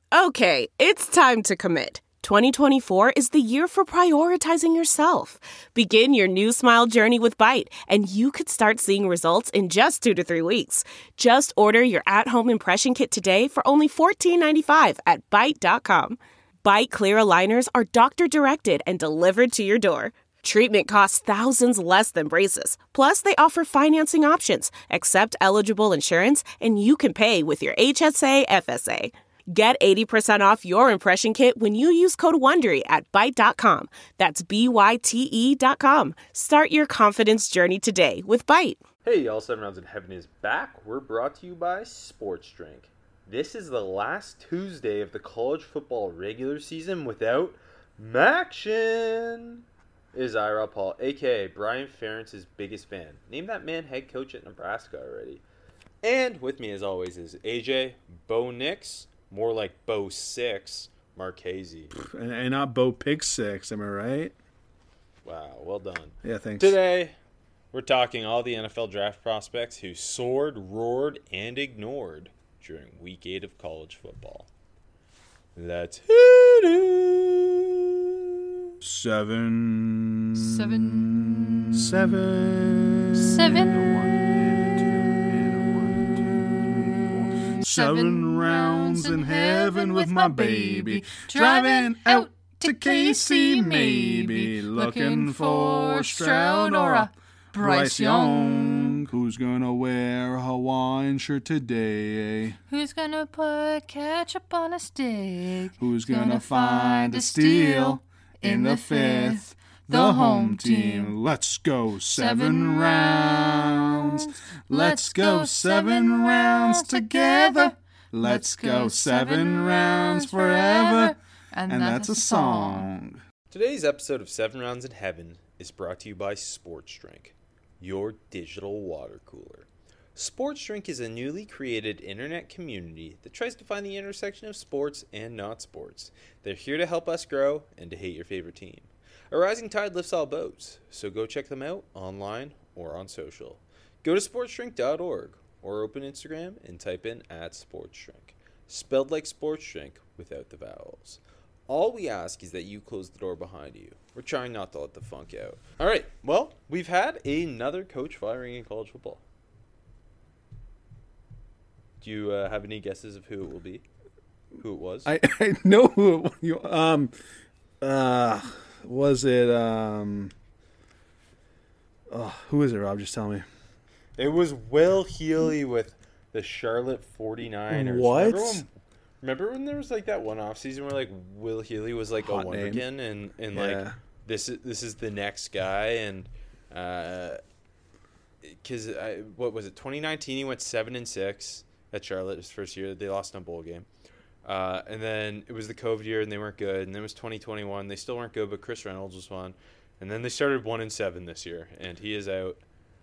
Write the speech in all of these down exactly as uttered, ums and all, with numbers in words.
Okay, it's time to commit. twenty twenty-four is the year for prioritizing yourself. Begin your new smile journey with Byte, and you could start seeing results in just two to three weeks. Just order your at-home impression kit today for only fourteen ninety-five at byte dot com. Byte clear aligners are doctor-directed and delivered to your door. Treatment costs thousands less than braces. Plus, they offer financing options, accept eligible insurance, and you can pay with your H S A F S A. Get eighty percent off your impression kit when you use code WONDERY at byte dot com. That's B Y T E dot com. Start your confidence journey today with Byte. Hey, y'all, Seven Rounds in Heaven is back. We're brought to you by Sports Drink. This is the last Tuesday of the college football regular season without Maction. Is Ira Paul, a k a. Brian Ferentz's biggest fan. Name that man head coach at Nebraska already. And with me, as always, is A J, Bo Nix, more like Bo Six, Marchese. And, and not Bo Pig Six, am I right? Wow, well done. Yeah, thanks. Today, we're talking all the N F L draft prospects who soared, roared, and ignored during week eight of college football. Let's hit it. Seven. Seven. Seven. Seven. A one and a two and a one, two, three, four. Seven rounds in heaven with my baby. Driving out to K C maybe. Looking for Stroud or a Bryce Young. Who's gonna wear a Hawaiian shirt today? Who's gonna put ketchup on a stick? Who's gonna find a steal in the fifth? The home team. Let's go seven rounds. Let's go seven rounds together. Let's go seven rounds forever. And that's a song. Today's episode of Seven Rounds in Heaven is brought to you by Sports Drink, your digital water cooler. Sports Drink is a newly created internet community that tries to find the intersection of sports and not sports. They're here to help us grow and to hate your favorite team. A rising tide lifts all boats, so go check them out online or on social. Go to sports drink dot org or open Instagram and type in at sportsdrink, spelled like sports drink without the vowels. All we ask is that you close the door behind you. We're trying not to let the funk out. All right, well, we've had another coach firing in college football. Do you uh, have any guesses of who it will be? Who it was? I, I know who it, you, um, uh, was it, um, oh, who is it, Rob? Just tell me. It was Will Healy with the Charlotte forty-niners. What? Remember when, remember when there was like that one offseason where like Will Healy was like Hot a wonderkin and, and Yeah. like this is this is the next guy and uh, because what was it? twenty nineteen he went seven and six at Charlotte his first year. They lost in a bowl game. Uh, and then it was the COVID year and they weren't good. And then it was twenty twenty-one. They still weren't good, but Chris Reynolds was one. And then they started one and seven this year, and he is out.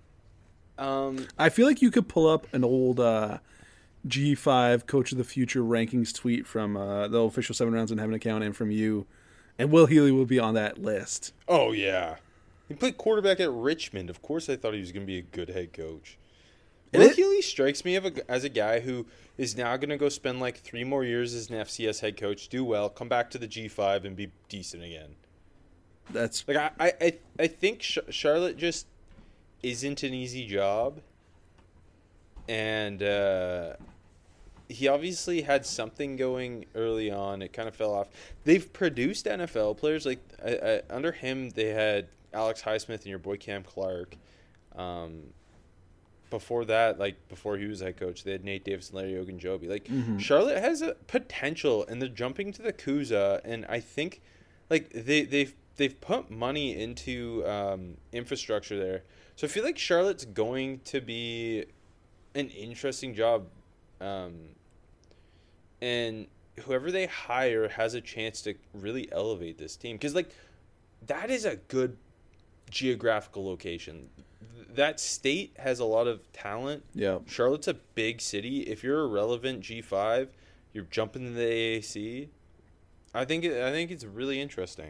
Um, I feel like you could pull up an old uh, G five Coach of the Future rankings tweet from uh, the official Seven Rounds in Heaven account and from you, and Will Healy will be on that list. Oh, yeah. He played quarterback at Richmond. Of course I thought he was going to be a good head coach. It Will is- Healy strikes me as a, as a guy who is now going to go spend like three more years as an F C S head coach, do well, come back to the G five, and be decent again. That's Like I, I, I think Sh- Charlotte just isn't an easy job, and uh, he obviously had something going early on. It kind of fell off. They've produced N F L players like uh, uh, under him. They had Alex Highsmith and your boy Cam Clark. Um, before that, like before he was head coach, they had Nate Davis and Larry Ogunjobi. Like Mhm. Charlotte has a potential, and they're jumping to the Kuza, and I think like they they've they've put money into um, infrastructure there. So I feel like Charlotte's going to be an interesting job, um, and whoever they hire has a chance to really elevate this team, because like that is a good geographical location. Th- That state has a lot of talent. yeah. Charlotte's a big city. If you're a relevant G five, you're jumping to the A A C. I think it, I think it's really interesting.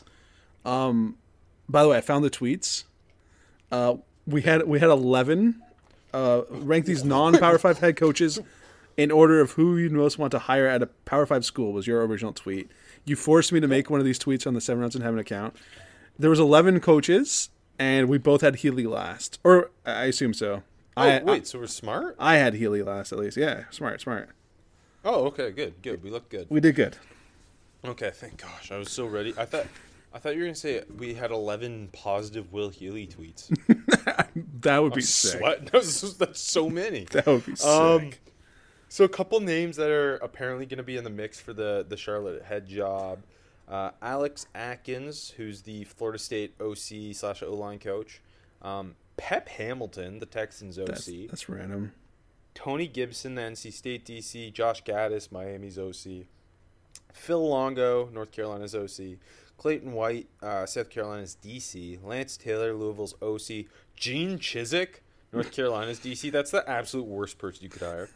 Um, by the way, I found the tweets. Uh, we had we had eleven uh, ranked these non-Power Five head coaches in order of who you most want to hire at a Power Five school was your original tweet. You forced me to make one of these tweets on the Seven Rounds in Heaven account. There was eleven coaches, and we both had Healy last. Or, I assume so. Oh, I, wait, I, so we're smart? I had Healy last, at least. Yeah, smart, smart. Oh, okay, good, good. We look good. We did good. Okay, thank gosh. I was so ready. I thought I thought you were going to say we had eleven positive Will Healy tweets. That would be I'm sick. sweating. That's, that's so many. That would be sick. Um, so a couple names that are apparently going to be in the mix for the, the Charlotte head job. Uh, Alex Atkins, who's the Florida State O C slash O-line coach. Um, Pep Hamilton, the Texans O C. That's, that's random. Tony Gibson, the N C State D C. Josh Gaddis, Miami's O C. Phil Longo, North Carolina's O C. Clayton White, uh, South Carolina's D C. Lance Taylor, Louisville's O C. Gene Chizik, North Carolina's D C. That's the absolute worst person you could hire.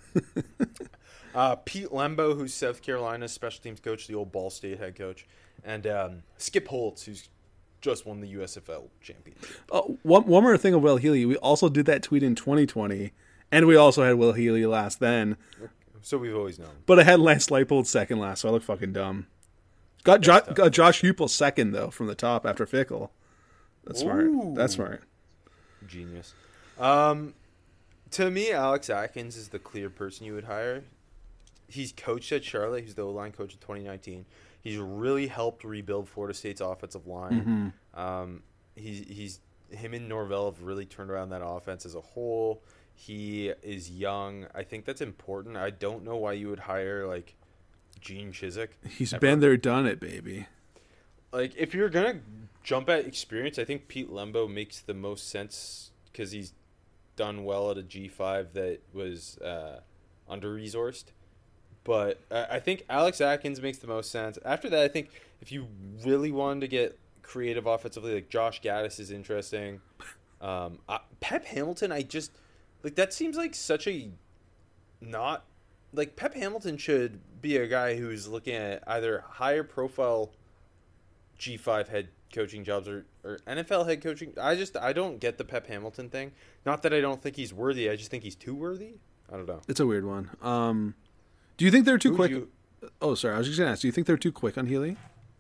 uh, Pete Lembo, who's South Carolina's special teams coach, the old Ball State head coach. And um, Skip Holtz, who's just won the U S F L championship. Oh, one, one more thing of Will Healy. We also did that tweet in twenty twenty, and we also had Will Healy last then. So we've always known. But I had Lance Leipold second last, so I look fucking dumb. Got, jo- got Josh Heupel second, though, from the top after Fickle. That's smart. Ooh. That's smart. Genius. Um, to me, Alex Atkins is the clear person you would hire. He's coached at Charlotte. He's the O-line coach in twenty nineteen. He's really helped rebuild Florida State's offensive line. Mm-hmm. Um, he's he's him and Norvell have really turned around that offense as a whole. He is young. I think that's important. I don't know why you would hire like Gene Chizik. He's ever. been there, done it, baby. Like if you're gonna jump at experience, I think Pete Lembo makes the most sense because he's done well at a G five that was uh, under-resourced. But uh, I think Alex Atkins makes the most sense. After that, I think if you really wanted to get creative offensively, like Josh Gaddis is interesting. Um, uh, Pep Hamilton, I just like that seems like such a not like Pep Hamilton should be a guy who's looking at either higher profile G five head coaching jobs or, or N F L head coaching. I just I don't get the Pep Hamilton thing. Not that I don't think he's worthy. I just think he's too worthy. I don't know. It's a weird one. Um, do you think they're too Who'd quick? you- Oh, sorry. I was just going to ask. Do you think they're too quick on Healy?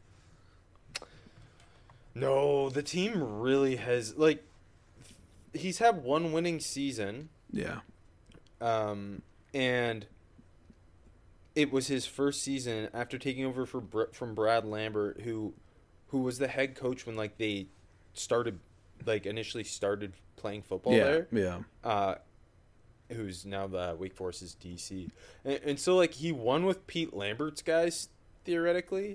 No, the team really has like he's had one winning season. Yeah. Um, and it was his first season after taking over for Br- from Brad Lambert, who who was the head coach when like they started like initially started playing football Yeah. there. Yeah. Uh, who's now the Wake Forest's D C, and, and so like he won with Pete Lambert's guys theoretically.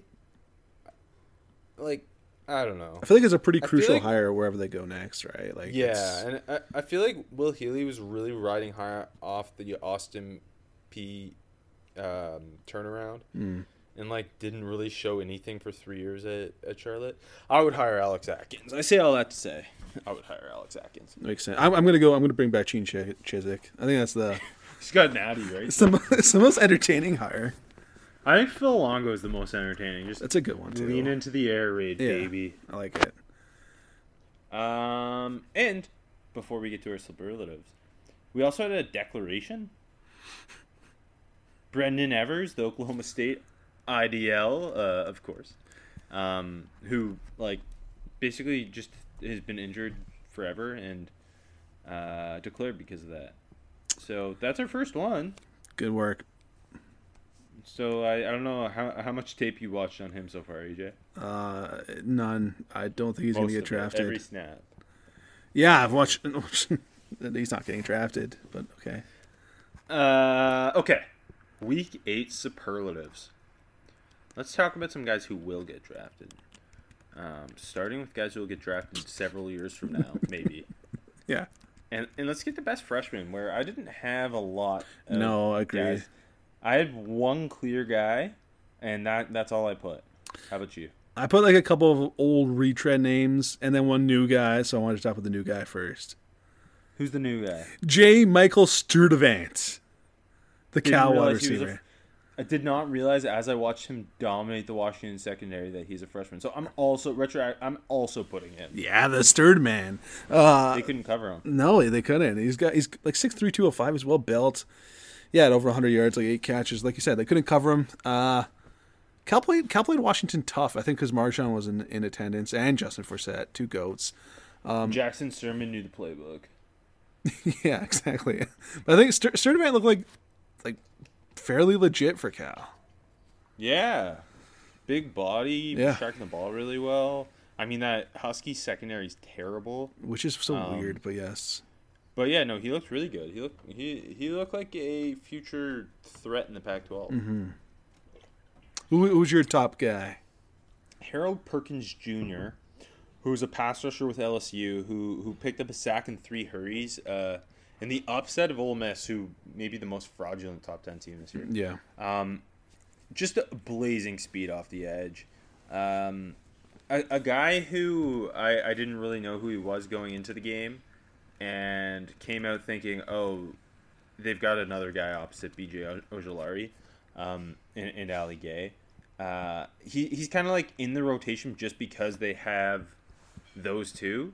Like I don't know. I feel like it's a pretty I feel crucial like- hire wherever they go next, right? Like, Yeah, it's- and I, I feel like Will Healy was really riding high off the Austin P um, turnaround, Mm. and like didn't really show anything for three years at, at Charlotte. I would hire Alex Atkins. I say all that to say, I would hire Alex Atkins. makes sense. I'm, I'm gonna go. I'm gonna bring back Gene Ch- Chizik. I think that's the He's got an Addy, right? it's the, mo- it's the most entertaining hire. I think Phil Longo is the most entertaining. Just That's a good one too. lean into the air raid, Yeah. baby. I like it. Um, and before we get to our superlatives, we also had a declaration. Brendan Evers, the Oklahoma State I D L, uh, of course, um, who like basically just has been injured forever and uh, declared because of that. So that's our first one. Good work. So I, I don't know how how much tape you watched on him so far, A J. Uh, none. I don't think he's gonna Most get of it, drafted. Every snap. Yeah, I've watched. He's not getting drafted, but okay. Uh, okay. Week eight superlatives. Let's talk about some guys who will get drafted. Um, starting with guys who will get drafted several years from now, maybe. Yeah. And and let's get the best freshmen, where I didn't have a lot of No, I agree. guys. I had one clear guy, and that that's all I put. How about you? I put like a couple of old retread names and then one new guy, so I wanted to start with the new guy first. Who's the new guy? J. Michael Sturdivant, the Didn't Cal wide realize he was a receiver. I did not realize as I watched him dominate the Washington secondary that he's a freshman. So I'm also retro. I'm also putting him. Yeah, the Sturd man. Uh, They couldn't cover him. no, they couldn't. He's got he's like six three, two oh five. He's well built. Yeah, at over one hundred yards, like eight catches. Like you said, they couldn't cover him. Uh, Cal played, Cal played Washington tough, I think, because Marshawn was in, in attendance, and Justin Forsett, two GOATs. Um, Jackson Sirmon knew the playbook. Yeah, exactly. But I think Ster- Sturdivant looked like like fairly legit for Cal. Yeah. Big body, yeah. tracking the ball really well. I mean, that Husky secondary is terrible. Which is so um, weird, but yes. But yeah, no, he looked really good. He looked he he looked like a future threat in the Pac twelve. Mm-hmm. Who who's your top guy? Harold Perkins Junior, who's a pass rusher with L S U, who who picked up a sack in three hurries, uh, in the upset of Ole Miss, who may be the most fraudulent top ten team this year. Yeah. Um, just a blazing speed off the edge. Um, a, a guy who I, I didn't really know who he was going into the game, and came out thinking, oh, they've got another guy opposite B J Ojulari, um, and, and Ali Gay. Uh, he he's kind of like in the rotation just because they have those two.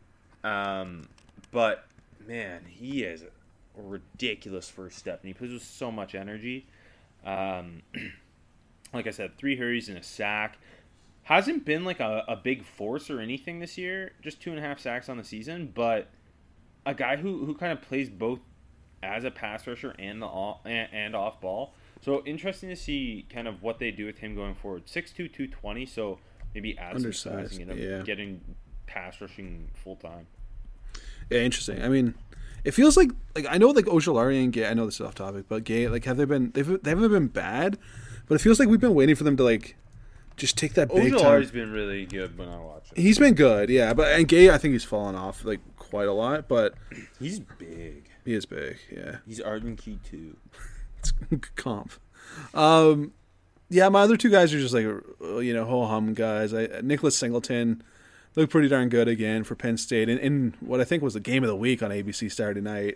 Um, but man, he has a ridiculous first step, and he plays with so much energy. Um, like I said, three hurries and a sack. Hasn't been like a, a big force or anything this year. Just two and a half sacks on the season, but a guy who, who kind of plays both as a pass rusher and the off, and, and off ball. So interesting to see kind of what they do with him going forward. six two, two twenty, so maybe add some sizing and yeah. getting pass rushing full time. Yeah, interesting. I mean, it feels like like I know like Ojulari and Gay. I know this is off topic, but Gay, like, have they been? They've they haven't been bad, but it feels like we've been waiting for them to like just take that big time. Ojulari's been really good when I watch it. He's been good, yeah. But and Gay, I think he's fallen off like quite a lot, but he's big. He is big, yeah. He's Arden Key too. It's comp. Um, yeah, my other two guys are just like you know ho hum guys. I, Nicholas Singleton looked pretty darn good again for Penn State in, in what I think was the game of the week on A B C Saturday night.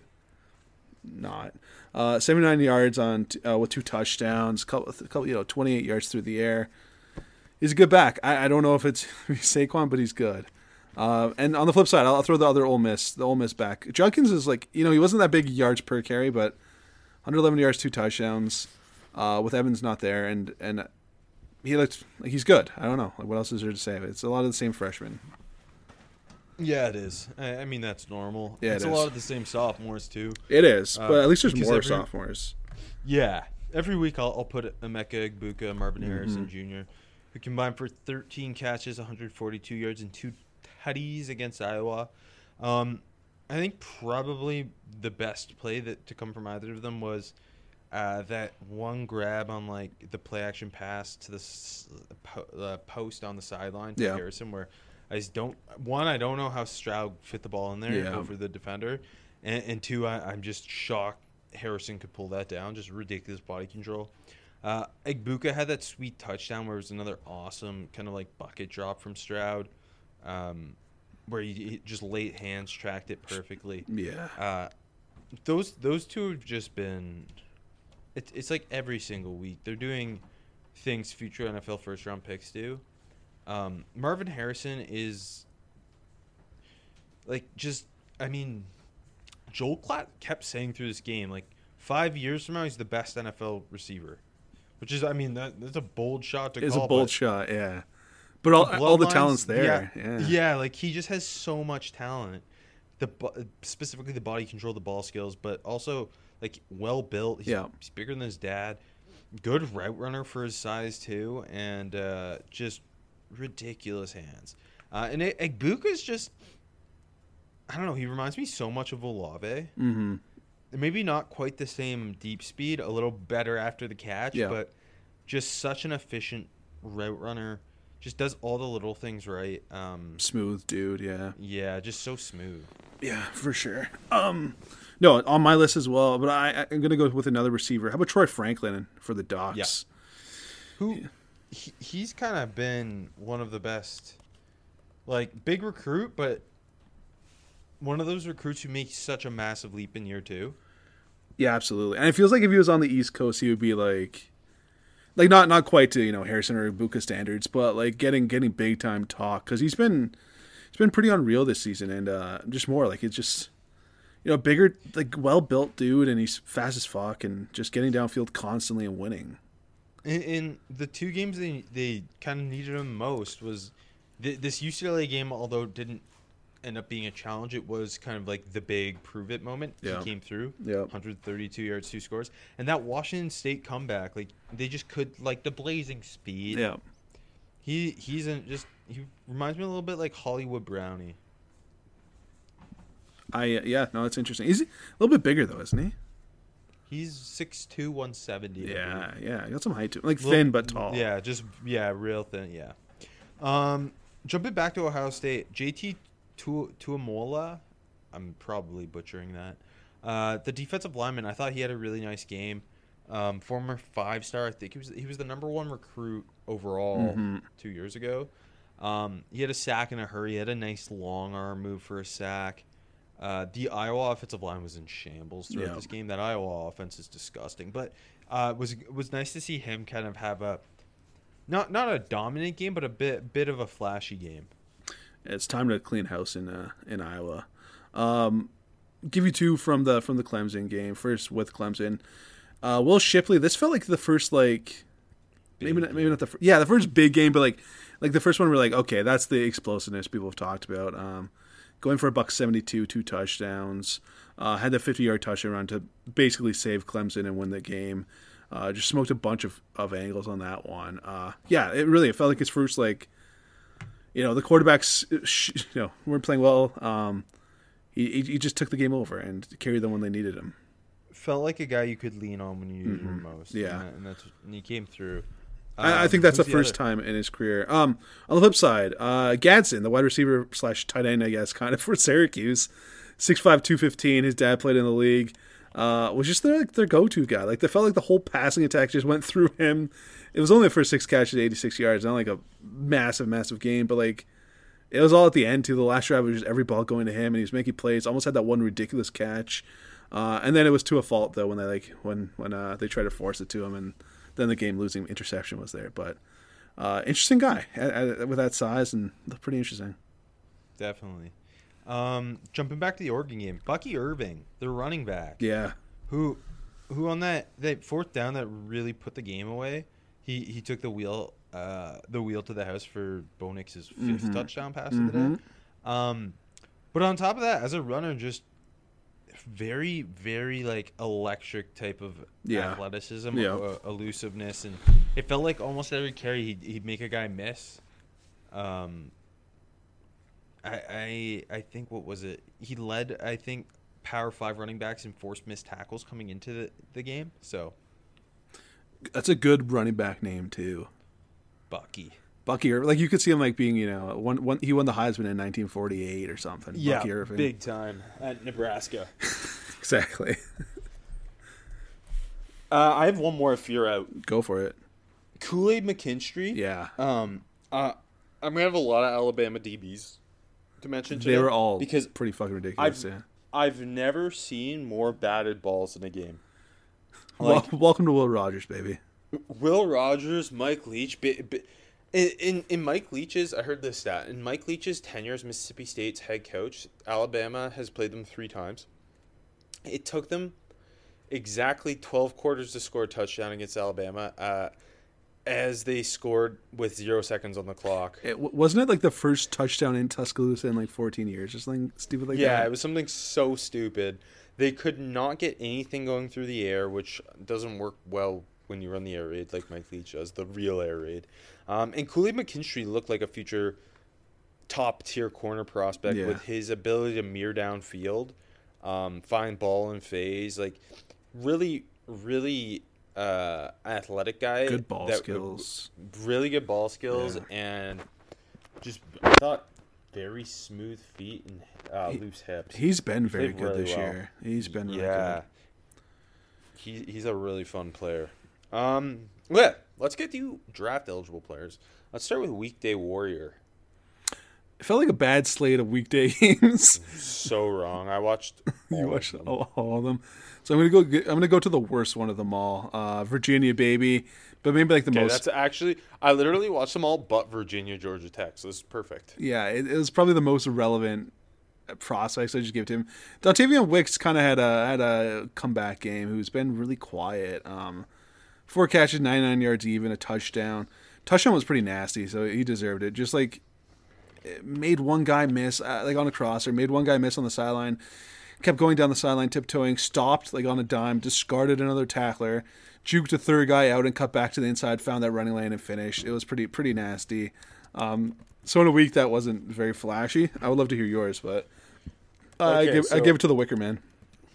Not uh, seventy-nine yards on uh, with two touchdowns, couple, couple you know twenty-eight yards through the air. He's a good back. I, I don't know if it's Saquon, but he's good. Uh, and on the flip side, I'll, I'll throw the other Ole Miss, the Ole Miss back. Judkins is like, you know, he wasn't that big yards per carry, but one hundred eleven yards, two touchdowns, uh, with Evans not there, and and he looked like he's good. I don't know. Like, what else is there to say? It's a lot of the same freshmen. Yeah, it is. I, I mean, that's normal. Yeah, it's it a is. lot of the same sophomores too. It is, uh, but at least there's more every, sophomores. Yeah, every week I'll, I'll put Emeka Egbuka, Marvin Mm-hmm. Harrison Junior, who combined for thirteen catches, one hundred forty-two yards, and two tutties against Iowa. Um, I think probably the best play that to come from either of them was uh, that one grab on like the play action pass to the s- po- uh, post on the sideline to Yeah. Harrison, where I just don't one I don't know how Stroud fit the ball in there Yeah. over the defender, and, and two I, I'm just shocked Harrison could pull that down. Just ridiculous body control. Uh, Egbuka had that sweet touchdown where it was another awesome kind of like bucket drop from Stroud, um, where he, he just late hands tracked it perfectly. Yeah. Uh, those those two have just been. It, it's like every single week they're doing things future N F L first round picks do. Um, Marvin Harrison is like just. I mean, Joel Klatt kept saying through this game like five years from now he's the best N F L receiver. Which is, I mean, that that's a bold shot to It's call. a bold but shot, yeah. But all, all the bloodlines- talent's there. Yeah, Yeah. yeah, like he just has so much talent. The bo- specifically the body control, the ball skills, but also like well built. He's, Yeah. he's bigger than his dad. Good route runner for his size too, and uh, just ridiculous hands. Uh, and Egbuka's just, I don't know. He reminds me so much of Olave. Mm-hmm. Maybe not quite the same deep speed, a little better after the catch, Yeah. but just such an efficient route runner. Just does all the little things right. Um, Smooth dude, yeah. yeah, just so smooth. Yeah, for sure. Um, no, on my list as well, but I, I'm going to go with another receiver. How about Troy Franklin for the Ducks? Who he, he's kind of been one of the best, like big recruit, but one of those recruits who makes such a massive leap in year two. Yeah, absolutely. And it feels like if he was on the East Coast, he would be like, like not not quite to you know Harrison or Ibuka standards, but like getting getting big time talk because he's been he's been pretty unreal this season, and uh, just more like it's just you know, bigger, like well-built dude, and he's fast as fuck, and just getting downfield constantly and winning. In, in the two games they they kind of needed him most was th- this U C L A game, although it didn't end up being a challenge, it was kind of like the big prove it moment. Yeah. He came through, Yeah. one hundred thirty-two yards, two scores, and that Washington State comeback, like they just could, like the blazing speed. Yeah. He he's in just he reminds me a little bit like Hollywood Brownie. I uh, yeah, no, that's interesting. He's a little bit bigger though, isn't he? He's six two, one seventy. Yeah, yeah, he got some height to him. Like Little- thin but tall. Yeah, just yeah, real thin. Yeah. Um, jumping back to Ohio State, J T Tu- Tuamola, I'm probably butchering that. Uh, the defensive lineman, I thought he had a really nice game. Um, former five star, I think he was he was the number one recruit overall Mm-hmm. two years ago. Um, he had a sack in a hurry. He had a nice long arm move for a sack. Uh, the Iowa offensive line was in shambles throughout Yeah. this game. That Iowa offense is disgusting. But uh, it was it was nice to see him kind of have a not not a dominant game, but a bit bit of a flashy game. It's time to clean house in uh, in Iowa. Um, give you two from the from the Clemson game. First with Clemson, uh, Will Shipley. This felt like the first like maybe not, maybe not the fir- yeah the first big game, but like like the first one we're like, okay, that's the explosiveness people have talked about. Um, going for a buck seventy two, two touchdowns. Uh, had the fifty yard touchdown run to basically save Clemson and win the game. Uh, just smoked a bunch of, of angles on that one. Uh, yeah, it really it felt like his first like. You know, the quarterbacks, you know, weren't playing well. Um, he he just took the game over and carried them when they needed him. Felt like a guy you could lean on when you needed him most. Yeah. and, that, and that's and he came through. I, I Um, think that's the who's first other? time in his career. Um, on the flip side, uh, Gadsden, the wide receiver slash tight end, I guess, kind of for Syracuse, six five, two fifteen. His dad played in the league. Uh, was just their like, their go to guy. Like they felt like the whole passing attack just went through him. It was only for six catches, eighty-six yards, not like a massive, massive game, but like. It was all at the end, too. The last drive was just every ball going to him, and he was making plays. Almost had that one ridiculous catch. Uh, and then it was to a fault, though, when they like when when uh, they tried to force it to him, and then the game-losing interception was there. But uh, interesting guy at, at, with that size, and pretty interesting. Definitely. Um, jumping back to the Oregon game, Bucky Irving, the running back, Yeah. who who on that, that fourth down that really put the game away, he, he took the wheel uh, the wheel to the house for Bo Nix's fifth Mm-hmm. touchdown pass of the day. Um, but on top of that, as a runner, just very, very like electric type of Yeah. athleticism, Yeah. uh, elusiveness, and it felt like almost every carry he'd, he'd make a guy miss. Um, I, I I think what was it? He led I think Power Five running backs in forced missed tackles coming into the, the game. So That's a good running back name, too. Bucky. Bucky Irving. Like, you could see him, like, being, you know, one, one, he won the Heisman in nineteen forty-eight or something. Bucky Irving. big time at Nebraska. Exactly. Uh, I have one more if you're out. Go for it. Kool-Aid McKinstry. Yeah. Um. Uh, I'm gonna have a lot of Alabama D Bs to mention today. They were all because pretty fucking ridiculous, I've yeah. I've never seen more batted balls in a game. Wel- Like welcome to Will Rogers, baby. Will Rogers, Mike Leach. Bi- bi- in, in in Mike Leach's, I heard this stat. In Mike Leach's tenure as Mississippi State's head coach, Alabama has played them three times. It took them exactly twelve quarters to score a touchdown against Alabama, uh, as they scored with zero seconds on the clock. It, wasn't it like the first touchdown in Tuscaloosa in like fourteen years or something stupid like Yeah, that? it was something so stupid. They could not get anything going through the air, which doesn't work well when you run the air raid like Mike Leach does, the real air raid. Um, and Kool-Aid McKinstry looked like a future top-tier corner prospect Yeah. with his ability to mirror downfield, um, find ball in phase. Like, really, really uh, athletic guy. Good ball that- skills. Really good ball skills, Yeah. and just, I thought, very smooth feet and uh, He- loose hips. He's been very Played good really this well. year. He's been really yeah. good. He, he's a really fun player. Um, yeah, let's get to draft eligible players. Let's start with Weekday Warrior. It felt like a bad slate of weekday games. So wrong. I watched all You of watched them. all, all of them. So I'm gonna go. get- I'm gonna go to the worst one of them all. Uh, Virginia, baby, but maybe like the Okay, most. that's actually I literally watched them all, but Virginia, Georgia Tech. So this is perfect. Yeah, it, it was probably the most relevant prospects I just give to him. Dontavian Wicks kind of had a had a comeback game. Who's been really quiet. Um, four catches, ninety-nine yards, even a touchdown. Touchdown was pretty nasty, so he deserved it. Just like made one guy miss, uh, like on a crosser, made one guy miss on the sideline. Kept going down the sideline, tiptoeing, stopped like on a dime, discarded another tackler, juked a third guy out and cut back to the inside, found that running lane and finished. It was pretty pretty nasty. Um, so in a week that wasn't very flashy. I would love to hear yours, but uh, Okay, I give so- I give it to the Wicker Man.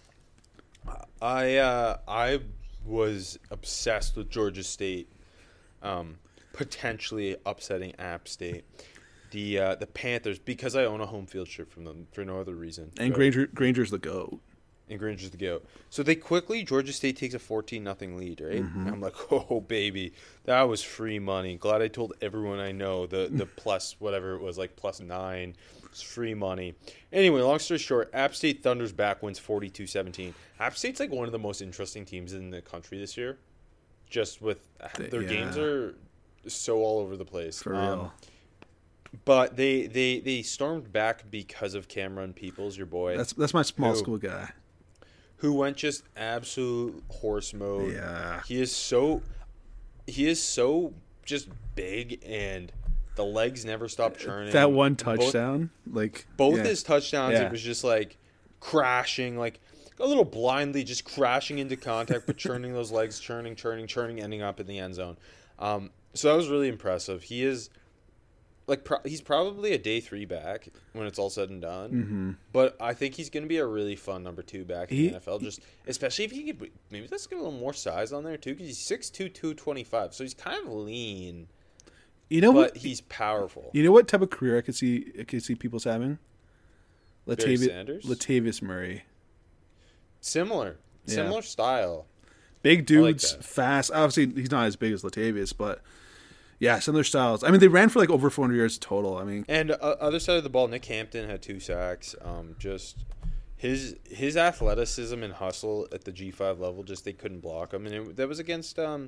I uh, I was obsessed with Georgia State, um, potentially upsetting App State. The uh, the Panthers, because I own a home field shirt from them for no other reason. And but- Granger Granger's the GOAT. and Granger's the goat. So they quickly, Georgia State takes a fourteen nothing lead, right? Mm-hmm. And I'm like, oh, baby, that was free money. Glad I told everyone I know the, the plus, whatever it was, like plus nine. It's free money. Anyway, long story short, App State thunders back, wins forty-two seventeen. App State's like one of the most interesting teams in the country this year. Just with their Yeah. games are so all over the place. For Um, real. But they, they, they stormed back because of Cameron Peoples, your boy. That's that's my small Who? school guy. who went just absolute horse mode. Yeah. He is so he is so just big, and the legs never stop churning. That one Both- touchdown, like Both, yeah. his touchdowns, Yeah. it was just like crashing, like a little blindly, just crashing into contact, but churning those legs, churning, churning, churning, ending up in the end zone. Um, so that was really impressive. He is like pro- he's probably a day three back when it's all said and done. Mm-hmm. But I think he's going to be a really fun number two back in He- the N F L. Just especially if he could, maybe let's get a little more size on there too, because he's six two, two twenty-five, so he's kind of lean, You know but what? he's powerful. You know what type of career I could see I could see people's having? Barry Latavius, Sanders? Latavius Murray. Similar, Yeah. similar style. Big like dudes, that. fast. Obviously, he's not as big as Latavius, but yeah, similar styles. I mean, they ran for like over four hundred yards total. I mean, And uh, other side of the ball, Nick Hampton had two sacks. Um, just his his athleticism and hustle at the G five level, just they couldn't block him, and it, that was against um,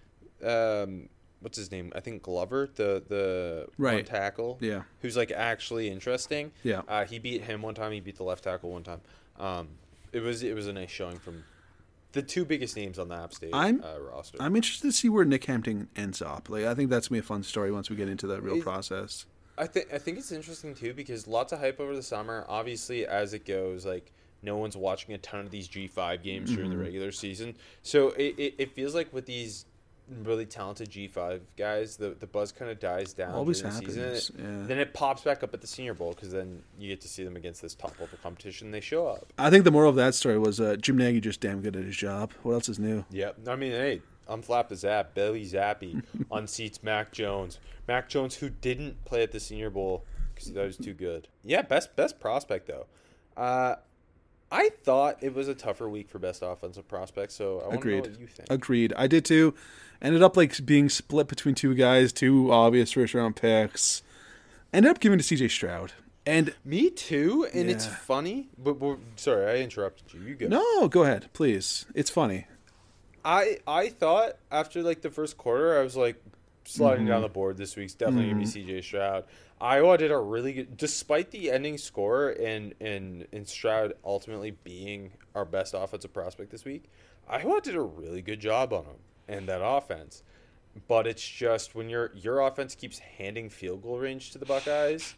um, what's his name? I think Glover, the the one Right. tackle, yeah, who's like actually interesting. yeah. Uh, he beat him one time. He beat the left tackle one time. Um, it was it was a nice showing from the two biggest names on the App State I'm- uh, roster. I'm interested to see where Nick Hampton ends up. Like, I think that's gonna be a fun story once we get into the real It- process. I think I think it's interesting too, because lots of hype over the summer. Obviously, as it goes, like no one's watching a ton of these G five games during Mm-hmm. the regular season. So it, it, it feels like with these really talented G five guys, the, the buzz kind of dies down Always during the season. happens, It- yeah. Then it pops back up at the Senior Bowl, because then you get to see them against this top level competition. They show up. I think the moral of that story was uh, Jim Nagy just damn good at his job. What else is new? Yep. I mean, hey, unflap the zap, Billy Zappi unseats Mac Jones. Mac Jones, who didn't play at the Senior Bowl because that was too good. Yeah, best best prospect though. Uh, I thought it was a tougher week for best offensive prospects, so I want to know Agreed. what you think. Agreed. I did too. Ended up like being split between two guys, two obvious first round picks. Ended up giving to C J Stroud. And Me too, and it's Yeah. funny. But, but sorry, I interrupted you. You go. no, go ahead, please. It's funny. I I thought after like the first quarter, I was like sliding down the board this week's definitely gonna be C J Stroud. Iowa did a really good, despite the ending score and and and Stroud ultimately being our best offensive prospect this week. Iowa did a really good job on him and that offense. But it's just when your your offense keeps handing field goal range to the Buckeyes,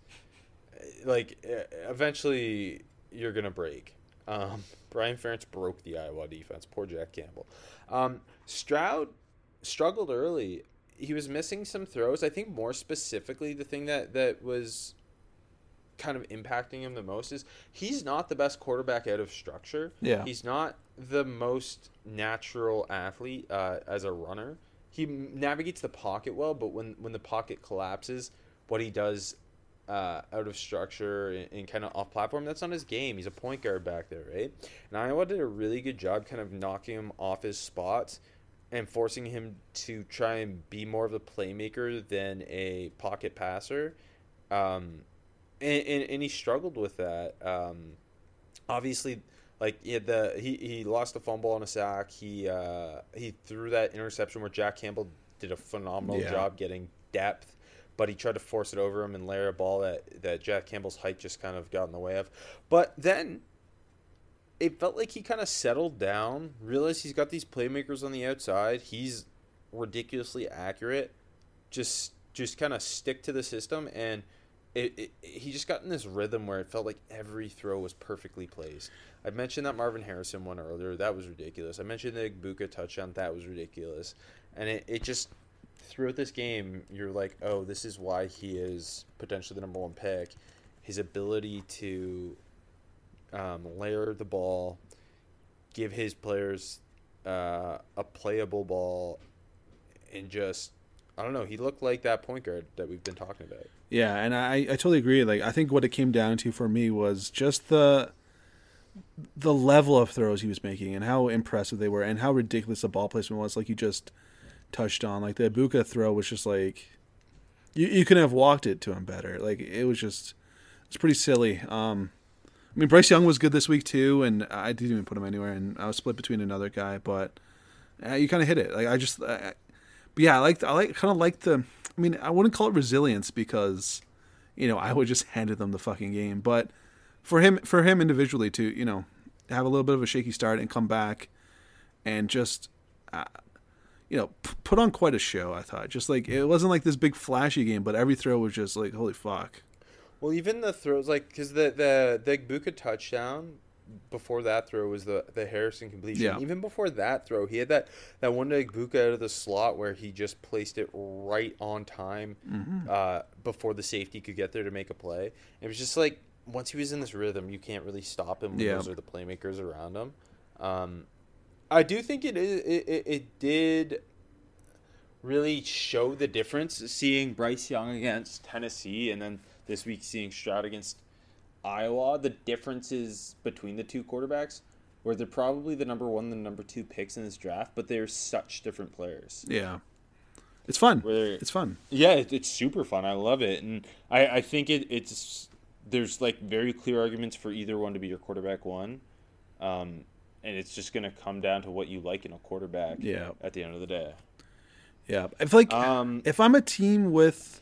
like eh, eventually you're gonna break. Um, Brian Ferentz broke the Iowa defense. Poor Jack Campbell. Um, Stroud struggled early. He was missing some throws. I think more specifically, the thing that, that was kind of impacting him the most is he's not the best quarterback out of structure. Yeah. He's not the most natural athlete uh, as a runner. He navigates the pocket well, but when, when the pocket collapses, what he does uh, out of structure and, and kind of off platform, that's not his game. He's a point guard back there, right? And Iowa did a really good job kind of knocking him off his spots and forcing him to try and be more of a playmaker than a pocket passer. Um, and, and, and he struggled with that. Um, obviously, like he had the he, he lost a fumble on a sack. He uh, he threw that interception where Jack Campbell did a phenomenal Yeah. job getting depth. but he tried to force it over him and layer a ball that, that Jack Campbell's height just kind of got in the way of. But then it felt like he kind of settled down, realized he's got these playmakers on the outside. He's ridiculously accurate. Just just kind of stick to the system, and it, it, he just got in this rhythm where it felt like every throw was perfectly placed. I mentioned that Marvin Harrison one earlier. That was ridiculous. I mentioned the Igbokwe touchdown. That was ridiculous. And it, it just, throughout this game, you're like, oh, this is why he is potentially the number one pick. His ability to um, layer the ball, give his players uh, a playable ball, and just, I don't know, he looked like that point guard that we've been talking about. Yeah, and I, I totally agree. Like, I think what it came down to for me was just the the level of throws he was making and how impressive they were and how ridiculous the ball placement was, like you just touched on. Like, the Igbokwe throw was just like, you, you couldn't have walked it to him better. Like, it was just, it's pretty silly. Um, I mean, Bryce Young was good this week too, and I didn't even put him anywhere, and I was split between another guy, but uh, you kind of hit it. Like, I just, uh, but yeah, I like, I like, kind of like the, I mean, I wouldn't call it resilience because, you know, I would just handed them the fucking game, but for him, for him individually to, you know, have a little bit of a shaky start and come back and just, uh, you know, p- put on quite a show. I thought, just like, it wasn't like this big flashy game, but every throw was just like, holy fuck. Well, even the throws, like, because the the the Igbokwe touchdown before that throw was the the Harrison completion. Yeah. Even before that throw, he had that that one to Igbokwe out of the slot where he just placed it right on time Mm-hmm. uh, before the safety could get there to make a play. It was just like, once he was in this rhythm, you can't really stop him when Yeah. those are the playmakers around him. Um, I do think it is. It, it, it did really show the difference seeing Bryce Young against Tennessee, and then this week seeing Stroud against Iowa. The differences between the two quarterbacks, where they're probably the number one and the number two picks in this draft, but they're such different players. Yeah. It's fun. Where they're- It's fun. Yeah, it, it's super fun. I love it, and I, I think it, it's there's like very clear arguments for either one to be your quarterback one, um, and it's just gonna come down to what you like in a quarterback. Yeah. At the end of the day. Yeah. I feel like Um, if I'm a team with,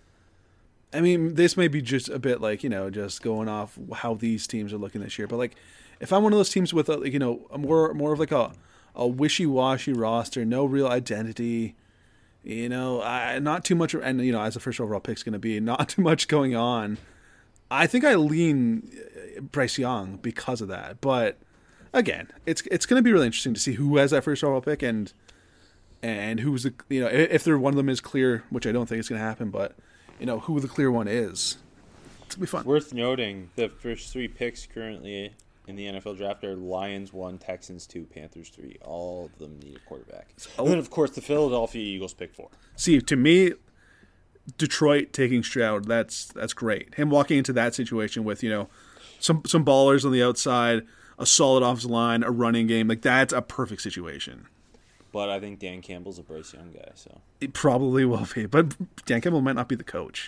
I mean, this may be just a bit like, you know, just going off how these teams are looking this year, but like, if I'm one of those teams with, a, like, you know, a more more of like a, a wishy-washy roster, no real identity, you know, I, not too much, and, you know, as a first overall pick's going to be, not too much going on, I think I lean Bryce Young because of that. But again, it's it's going to be really interesting to see who has that first overall pick and and who's the, you know, if there one of them is clear, which I don't think is going to happen, but, you know, who the clear one is. It's going to be fun. Worth noting, the first three picks currently in the N F L draft are Lions one, Texans two, Panthers three. All of them need a quarterback. And then, of course, the Philadelphia Eagles pick four. See, to me, Detroit taking Stroud, that's that's great. Him walking into that situation with, you know, some some ballers on the outside, a solid offensive line, a running game, like that's a perfect situation. But I think Dan Campbell's a Bryce Young guy, so. It probably will be, but Dan Campbell might not be the coach.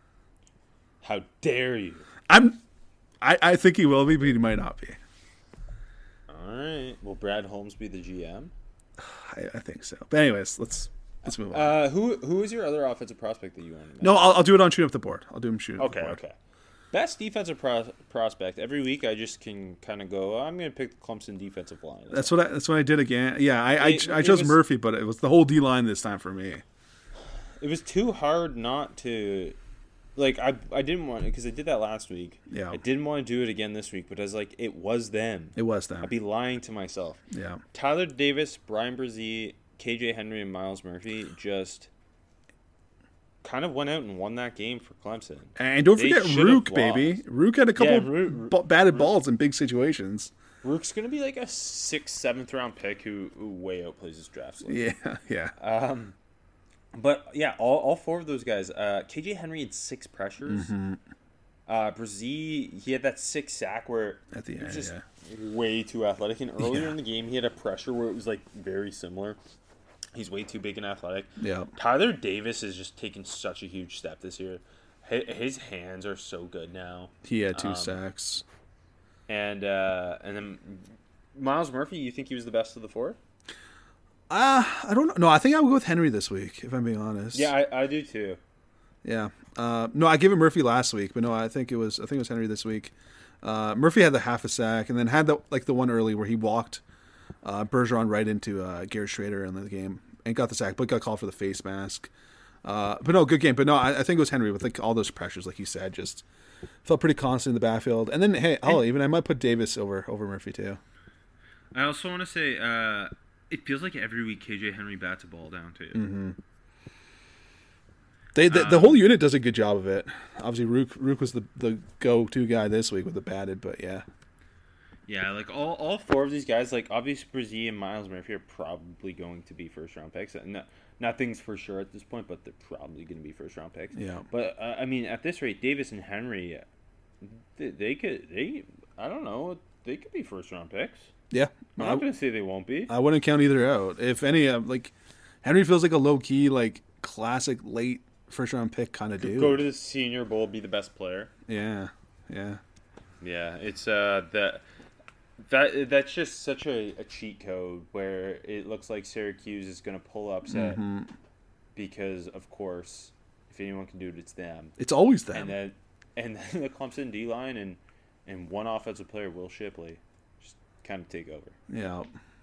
How dare you? I'm, I, I think he will be, but he might not be. All right. Will Brad Holmes be the G M? I, I think so. But anyways, let's let's move on. Uh, who who is your other offensive prospect that you want to mention? no, I'll, I'll do it on shooting up the board. I'll do him shooting up Okay, the board. okay. Best defensive pro- prospect. Every week I just can kind of go, oh, I'm going to pick the Clemson defensive line. That's what I, that's what I did again. Yeah, I I, It- I it chose was- Murphy, but it was the whole D line this time for me. It was too hard not to, like, I I didn't want to, because I did that last week. Yeah. I didn't want to do it again this week, but I was like, it was them. It was them. I'd be lying to myself. Yeah. Tyler Davis, Brian Brzee, K J Henry, and Miles Murphy just kind of went out and won that game for Clemson. And don't They forget should have Rook, baby. lost. Rook had a couple Yeah, Rook- ba- batted balls in big situations. Rook's going to be like a sixth, seventh round pick who, who way outplays his draft slot. Yeah, yeah. Um, but yeah, all, all four of those guys. Uh, K J Henry had six pressures. Mm-hmm. Uh, Brzee, he had that six sack where At the he was end, just yeah. way too athletic. And earlier Yeah. in the game, he had a pressure where it was like very similar. He's way too big and athletic. Yeah. Tyler Davis is just taking such a huge step this year. His, his hands are so good now. He had two Um, sacks. And uh, and then Miles Murphy, you think he was the best of the four? Uh, I don't know. No, I think I would go with Henry this week, if I'm being honest. Yeah, I, I do too. Yeah. Uh, no, I gave it Murphy last week, but no, I think it was I think it was Henry this week. Uh, Murphy had the half a sack, and then had the like the one early where he walked uh, Bergeron right into uh, Garrett Schrader in the game and got the sack, but got called for the face mask. Uh, but no, good game. But no, I, I think it was Henry with like all those pressures, like you said, just felt pretty constant in the backfield. And then hey, oh, even I might put Davis over over Murphy too. I also want to say uh, it feels like every week K J Henry bats a ball down too. Mm-hmm. They the, um, the whole unit does a good job of it. Obviously, Rook Rook was the, the go to guy this week with the batted, but yeah. Yeah, like all, all four of these guys, like obviously Brzee and Miles Murphy are probably going to be first round picks. No, nothing's for sure at this point, but they're probably going to be first round picks. Yeah. But uh, I mean, at this rate, Davis and Henry, they, they could they I don't know they could be first round picks. Yeah, I'm I, not going to say they won't be. I wouldn't count either out. If any, uh, like Henry feels like a low key, like classic late first round pick kind of dude. Go to the Senior Bowl, be the best player. Yeah, yeah, yeah. It's uh that that that's just such a, a cheat code where it looks like Syracuse is going to pull upset mm-hmm. because of course if anyone can do it, it's them. It's always them. And then and then the Clemson D line and and one offensive player, Will Shipley, just kind of take over. Yeah.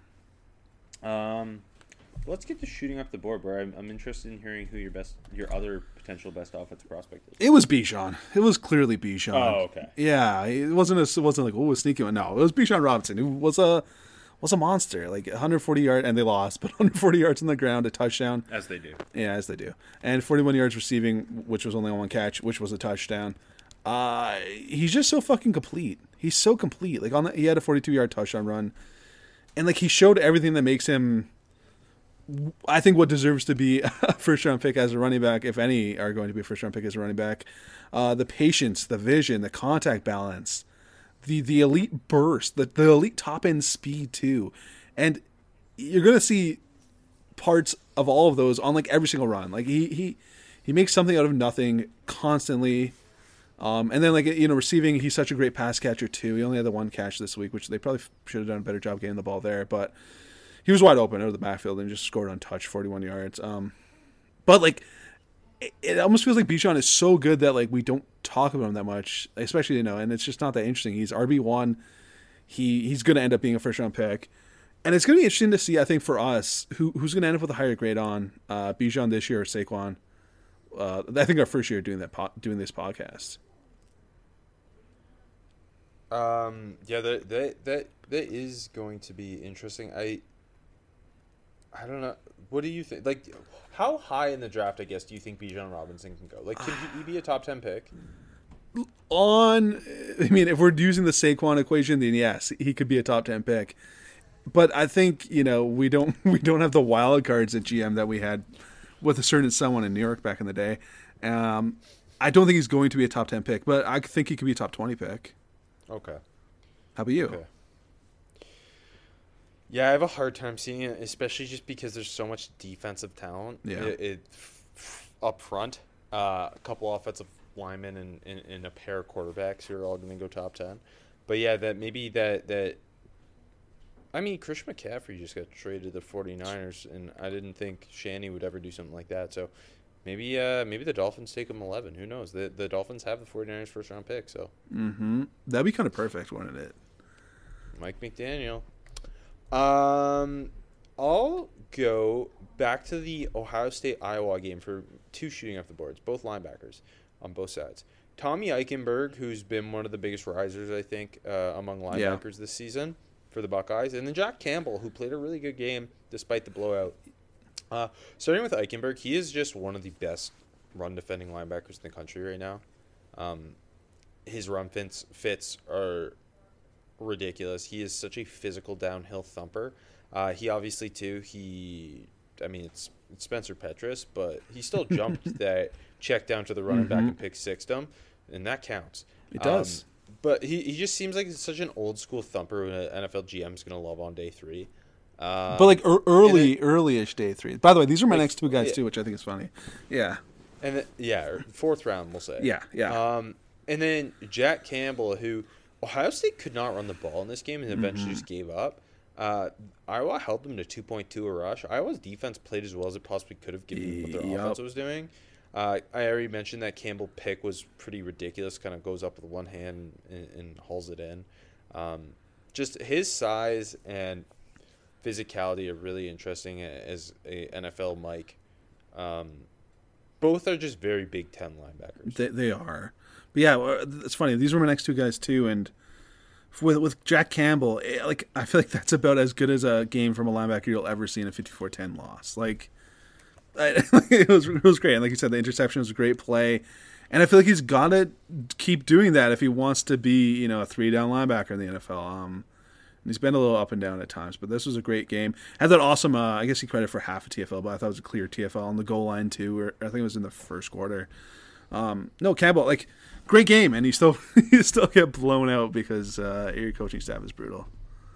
Um. Let's get to shooting up the board, bro. I'm, I'm interested in hearing who your best, your other potential best offensive prospect is. It was Bijan. It was clearly Bijan. Oh, okay. Yeah, it wasn't. A, it wasn't like oh, a sneaky one. No, it was Bijan Robinson, who was a was a monster. Like one hundred forty yards, and they lost, but one hundred forty yards on the ground, a touchdown. As they do. Yeah, as they do, and forty-one yards receiving, which was only on one catch, which was a touchdown. Uh, he's just so fucking complete. He's so complete. Like on the, he had a forty-two yard touchdown run, and like he showed everything that makes him. I think what deserves to be a first-round pick as a running back, if any are going to be a first-round pick as a running back, uh, the patience, the vision, the contact balance, the the elite burst, the, the elite top-end speed too. And you're going to see parts of all of those on like every single run. Like he he, he makes something out of nothing constantly. Um, and then like, you know, receiving, he's such a great pass catcher too. He only had the one catch this week, which they probably should have done a better job getting the ball there. But he was wide open out of the backfield and just scored untouched, forty-one yards. Um, but like, it, it almost feels like Bijan is so good that like we don't talk about him that much, especially you know, and it's just not that interesting. He's R B one. He he's going to end up being a first round pick, and it's going to be interesting to see. I think for us, who who's going to end up with a higher grade on uh, Bijan this year or Saquon. Uh, I think our first year doing that po- doing this podcast. Um. Yeah. That that that that is going to be interesting. I. I don't know. What do you think? Like, how high in the draft, I guess, do you think Bijan Robinson can go? Like, can he be a top ten pick? On, I mean, if we're using the Saquon equation, then yes, he could be a top ten pick. But I think you know we don't we don't have the wild cards at G M that we had with a certain someone in New York back in the day. Um, I don't think he's going to be a top ten pick, but I think he could be a top twenty pick. Okay. How about you? Okay. Yeah, I have a hard time seeing it, especially just because there's so much defensive talent. Yeah. It, it f- up front, uh, a couple offensive linemen and, and, and a pair of quarterbacks who are all going to go top ten. But yeah, that maybe that that. I mean, Christian McCaffrey just got traded to the 49ers, and I didn't think Shanny would ever do something like that. So maybe uh, maybe the Dolphins take him eleven. Who knows? The the Dolphins have the 49ers first round pick, so. Mm-hmm. That'd be kind of perfect, wouldn't it? Mike McDaniel. Um, I'll go back to the Ohio State-Iowa game for two shooting off the boards, both linebackers on both sides. Tommy Eichenberg, who's been one of the biggest risers, I think, uh, among linebackers yeah. this season for the Buckeyes. And then Jack Campbell, who played a really good game despite the blowout. Uh, starting with Eichenberg, he is just one of the best run-defending linebackers in the country right now. Um, his run fits, fits are ridiculous. He is such a physical downhill thumper. Uh, he obviously too. He, I mean, it's, it's Spencer Petras, but he still jumped that check down to the running mm-hmm. back and pick sixed him, and that counts. It does. Um, but he, he just seems like such an old school thumper who an N F L G M is going to love on day three. Um, but like er- early, then, early-ish day three. By the way, these are my like, next two guys yeah. too, which I think is funny. Yeah. And then, yeah, fourth round we'll say. Yeah, yeah. Um, and then Jack Campbell, who. Ohio State could not run the ball in this game and eventually mm-hmm. just gave up. Uh, Iowa held them to two point two a rush. Iowa's defense played as well as it possibly could have given what their yep. offense was doing. Uh, I already mentioned that Campbell pick was pretty ridiculous. Kind of goes up with one hand and, and hauls it in. Um, just his size and physicality are really interesting as a N F L Mike. Um, both are just very Big Ten linebackers. They, they are. But yeah, it's funny. These were my next two guys too, and with with Jack Campbell, it, like I feel like that's about as good as a game from a linebacker you'll ever see in a fifty-four ten loss. Like, I, it was it was great. And like you said, the interception was a great play, and I feel like he's got to keep doing that if he wants to be, you know, a three down linebacker in the N F L. Um, and he's been a little up and down at times, but this was a great game. Had that awesome. Uh, I guess he credit for half a T F L, but I thought it was a clear T F L on the goal line too. Or I think it was in the first quarter. Um, no, Campbell, like. Great game, and he still he still get blown out because uh, your coaching staff is brutal.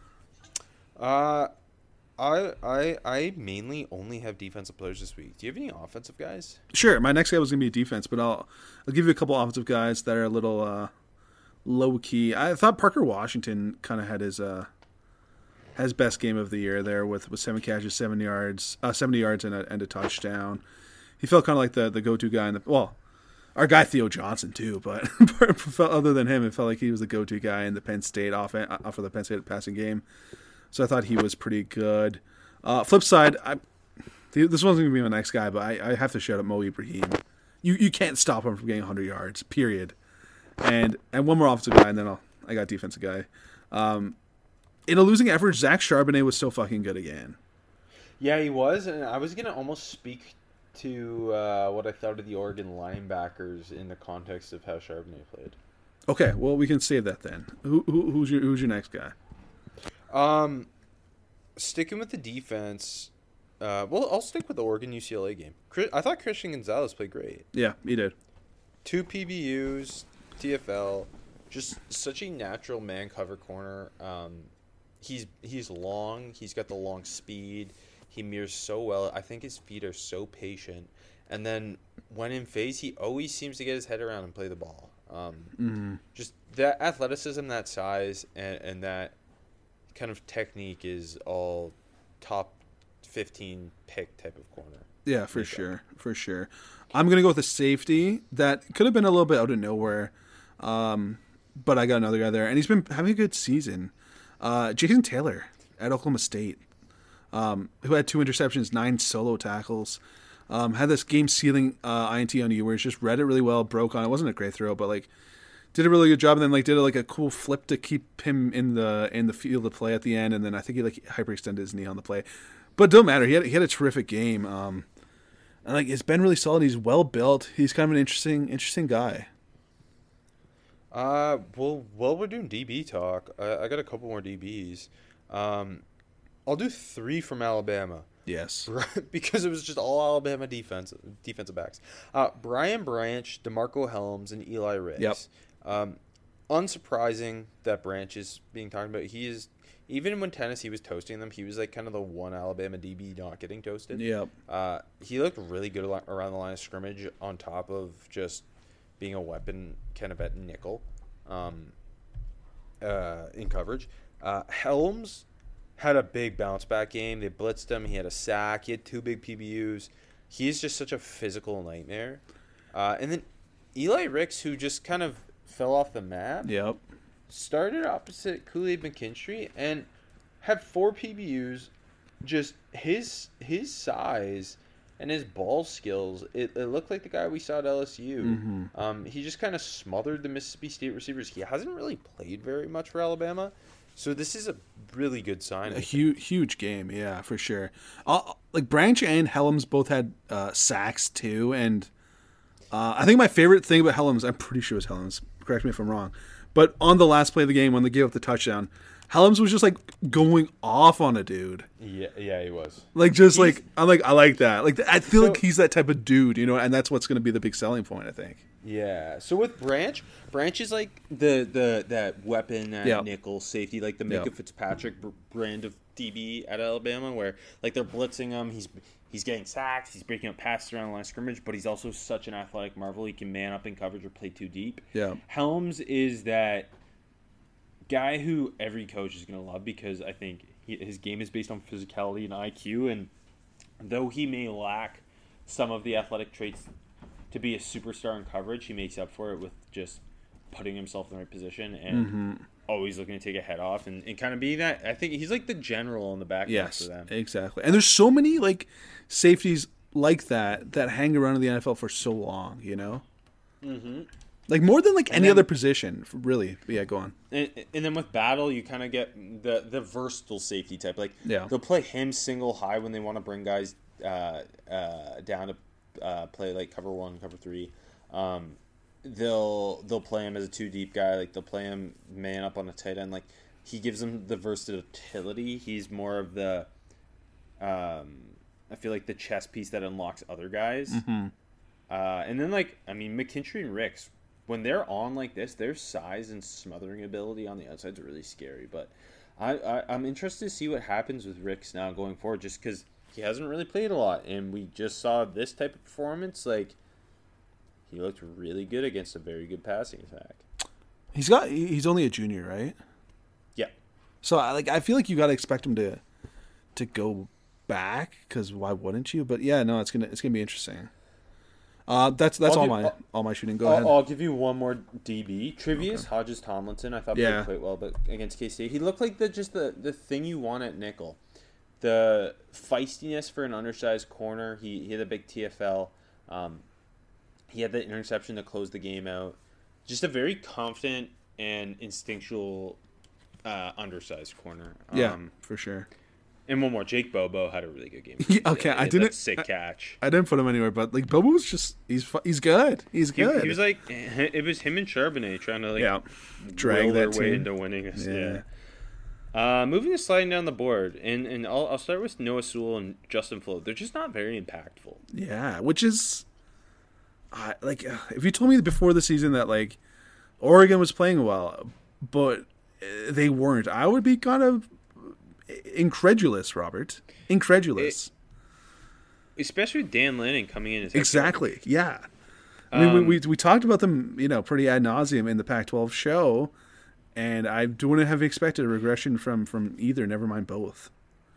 Uh, I I I mainly only have defensive players this week. Do you have any offensive guys? Sure, my next guy was gonna be defense, but I'll I'll give you a couple offensive guys that are a little uh, low key. I thought Parker Washington kind of had his uh his best game of the year there with, with seven catches, seven yards, uh, seventy yards, and a and a touchdown. He felt kind of like the the go to guy in the well. Our guy Theo Johnson too, but other than him, it felt like he was the go-to guy in the Penn State offense for the Penn State passing game. So I thought he was pretty good. Uh, flip side, I, this wasn't gonna be my next guy, but I, I have to shout out Mo Ibrahim. You you can't stop him from getting one hundred yards. Period. And and one more offensive guy, and then I'll I got defensive guy. Um, in a losing effort, Zach Charbonnet was still fucking good again. Yeah, he was, and I was gonna almost speak to uh, what I thought of the Oregon linebackers in the context of how Charbonnet played. Okay, well we can save that then. Who, who who's your who's your next guy? Um, sticking with the defense. Uh, well, I'll stick with the Oregon U C L A game. I thought Christian Gonzalez played great. Yeah, he did. Two P B Us, T F L, just such a natural man cover corner. Um, he's he's long. He's got the long speed. He mirrors so well. I think his feet are so patient. And then when in phase, he always seems to get his head around and play the ball. Um, mm-hmm. Just that athleticism, that size, and, and that kind of technique is all top fifteen pick type of corner. Yeah, for sure. For sure. I'm going to go with a safety that could have been a little bit out of nowhere. Um, but I got another guy there. And he's been having a good season. Uh, Jason Taylor at Oklahoma State. Um, who had two interceptions, nine solo tackles, um, had this game-sealing uh, I N T on you where he just read it really well, broke on it. Wasn't a great throw, but like did a really good job, and then like did a, like a cool flip to keep him in the in the field of play at the end, and then I think he like hyperextended his knee on the play. But it don't matter. He had he had a terrific game. Um, and like it's been really solid. He's well built. He's kind of an interesting interesting guy. Uh, well, while we're doing D B talk, I, I got a couple more D Bs. Um. I'll do three from Alabama. Yes. Because it was just all Alabama defense, defensive backs. Uh, Brian Branch, DeMarco Helms, and Eli Ricks. Yep. Um, unsurprising that Branch is being talked about. He is, even when Tennessee was toasting them, he was like kind of the one Alabama D B not getting toasted. Yep. Uh, he looked really good around the line of scrimmage on top of just being a weapon kind of at nickel um, uh, in coverage. Uh, Helms had a big bounce back game. They blitzed him. He had a sack. He had two big P B Us. He's just such a physical nightmare. Uh, and then Eli Ricks, who just kind of fell off the map, Yep. started opposite Kool-Aid McKinstry and had four P B Us. Just his his size and his ball skills, it, it looked like the guy we saw at L S U. Mm-hmm. Um, he just kind of smothered the Mississippi State receivers. He hasn't really played very much for Alabama. So this is a really good sign. A huge, huge game, yeah, for sure. Uh, like Branch and Helms both had uh, sacks too, and uh, I think my favorite thing about Helms, I'm pretty sure it was Helms. Correct me if I'm wrong, but on the last play of the game when they gave up the touchdown, Helms was just like going off on a dude. Yeah, yeah, he was. Like just He's, like I'm like I like that. Like I feel so, like he's that type of dude, you know, and that's what's going to be the big selling point, I think. Yeah. So with Branch, Branch is like the the that weapon, that yep. nickel safety, like the Micah yep. Fitzpatrick brand of D B at Alabama, where like they're blitzing him, he's he's getting sacks, he's breaking up passes around the line of scrimmage, but he's also such an athletic marvel. He can man up in coverage or play too deep. Yeah. Helms is that guy who every coach is going to love because I think he, his game is based on physicality and I Q, and though he may lack some of the athletic traits to be a superstar in coverage, he makes up for it with just putting himself in the right position and Mm-hmm. always looking to take a head off and, and kind of be that. I think he's like the general in the back Yes, for them. exactly. And there's so many like safeties like that that hang around in the N F L for so long, you know? Mm-hmm. Like more than like any then- other position, really. But yeah, go on. And, and then with Battle, you kind of get the the versatile safety type. Like Yeah. they'll play him single high when they want to bring guys uh, uh, down to uh, play like cover one, cover three. Um, they'll they'll play him as a two deep guy. Like they'll play him man up on a tight end. Like he gives them the versatility. He's more of the um, I feel like the chess piece that unlocks other guys. Mm-hmm. Uh, and then like I mean McKinstry and Ricks, when they're on like this, their size and smothering ability on the outside is really scary. But I, I, I'm interested to see what happens with Ricks now going forward, just because he hasn't really played a lot. And we just saw this type of performance. Like, he looked really good against a very good passing attack. He's got he's only a junior, right? Yeah. So I like I feel like you got to expect him to to go back, because why wouldn't you? But yeah, no, it's gonna it's gonna be interesting. Uh, that's that's I'll all give- my I'll- all my shooting. Go I'll, ahead. I'll give you one more D B. Trivius Hodges Tomlinson, I thought Yeah. played quite well, but against K-State, he looked like the just the, the thing you want at nickel. The feistiness for an undersized corner. He he had a big T F L. Um, he had the interception to close the game out. Just a very confident and instinctual uh, undersized corner. yeah, Um, for sure. and one more. Jake Bobo had a really good game. Yeah, okay, I He had didn't- that sick catch. I didn't put him anywhere, but like Bobo was just he's fu- he's good. He's He, good. he was like, it was him and Charbonnet trying to like yeah, drag will that their way team. into winning this. Yeah. Yeah. Uh, moving to sliding down the board, and and I'll, I'll start with Noah Sewell and Justin Flo. They're just not very impactful. Yeah, which is, I like uh, if you told me before the season that like Oregon was playing well, but uh, they weren't, I would be kind of incredulous, Robert. Incredulous. Especially with Dan Lanning coming in as head coach. Exactly. Yeah. I mean, Um, we, we we talked about them, you know, pretty ad nauseum in the Pac twelve show, and I wouldn't have expected a regression from from either. Never mind both.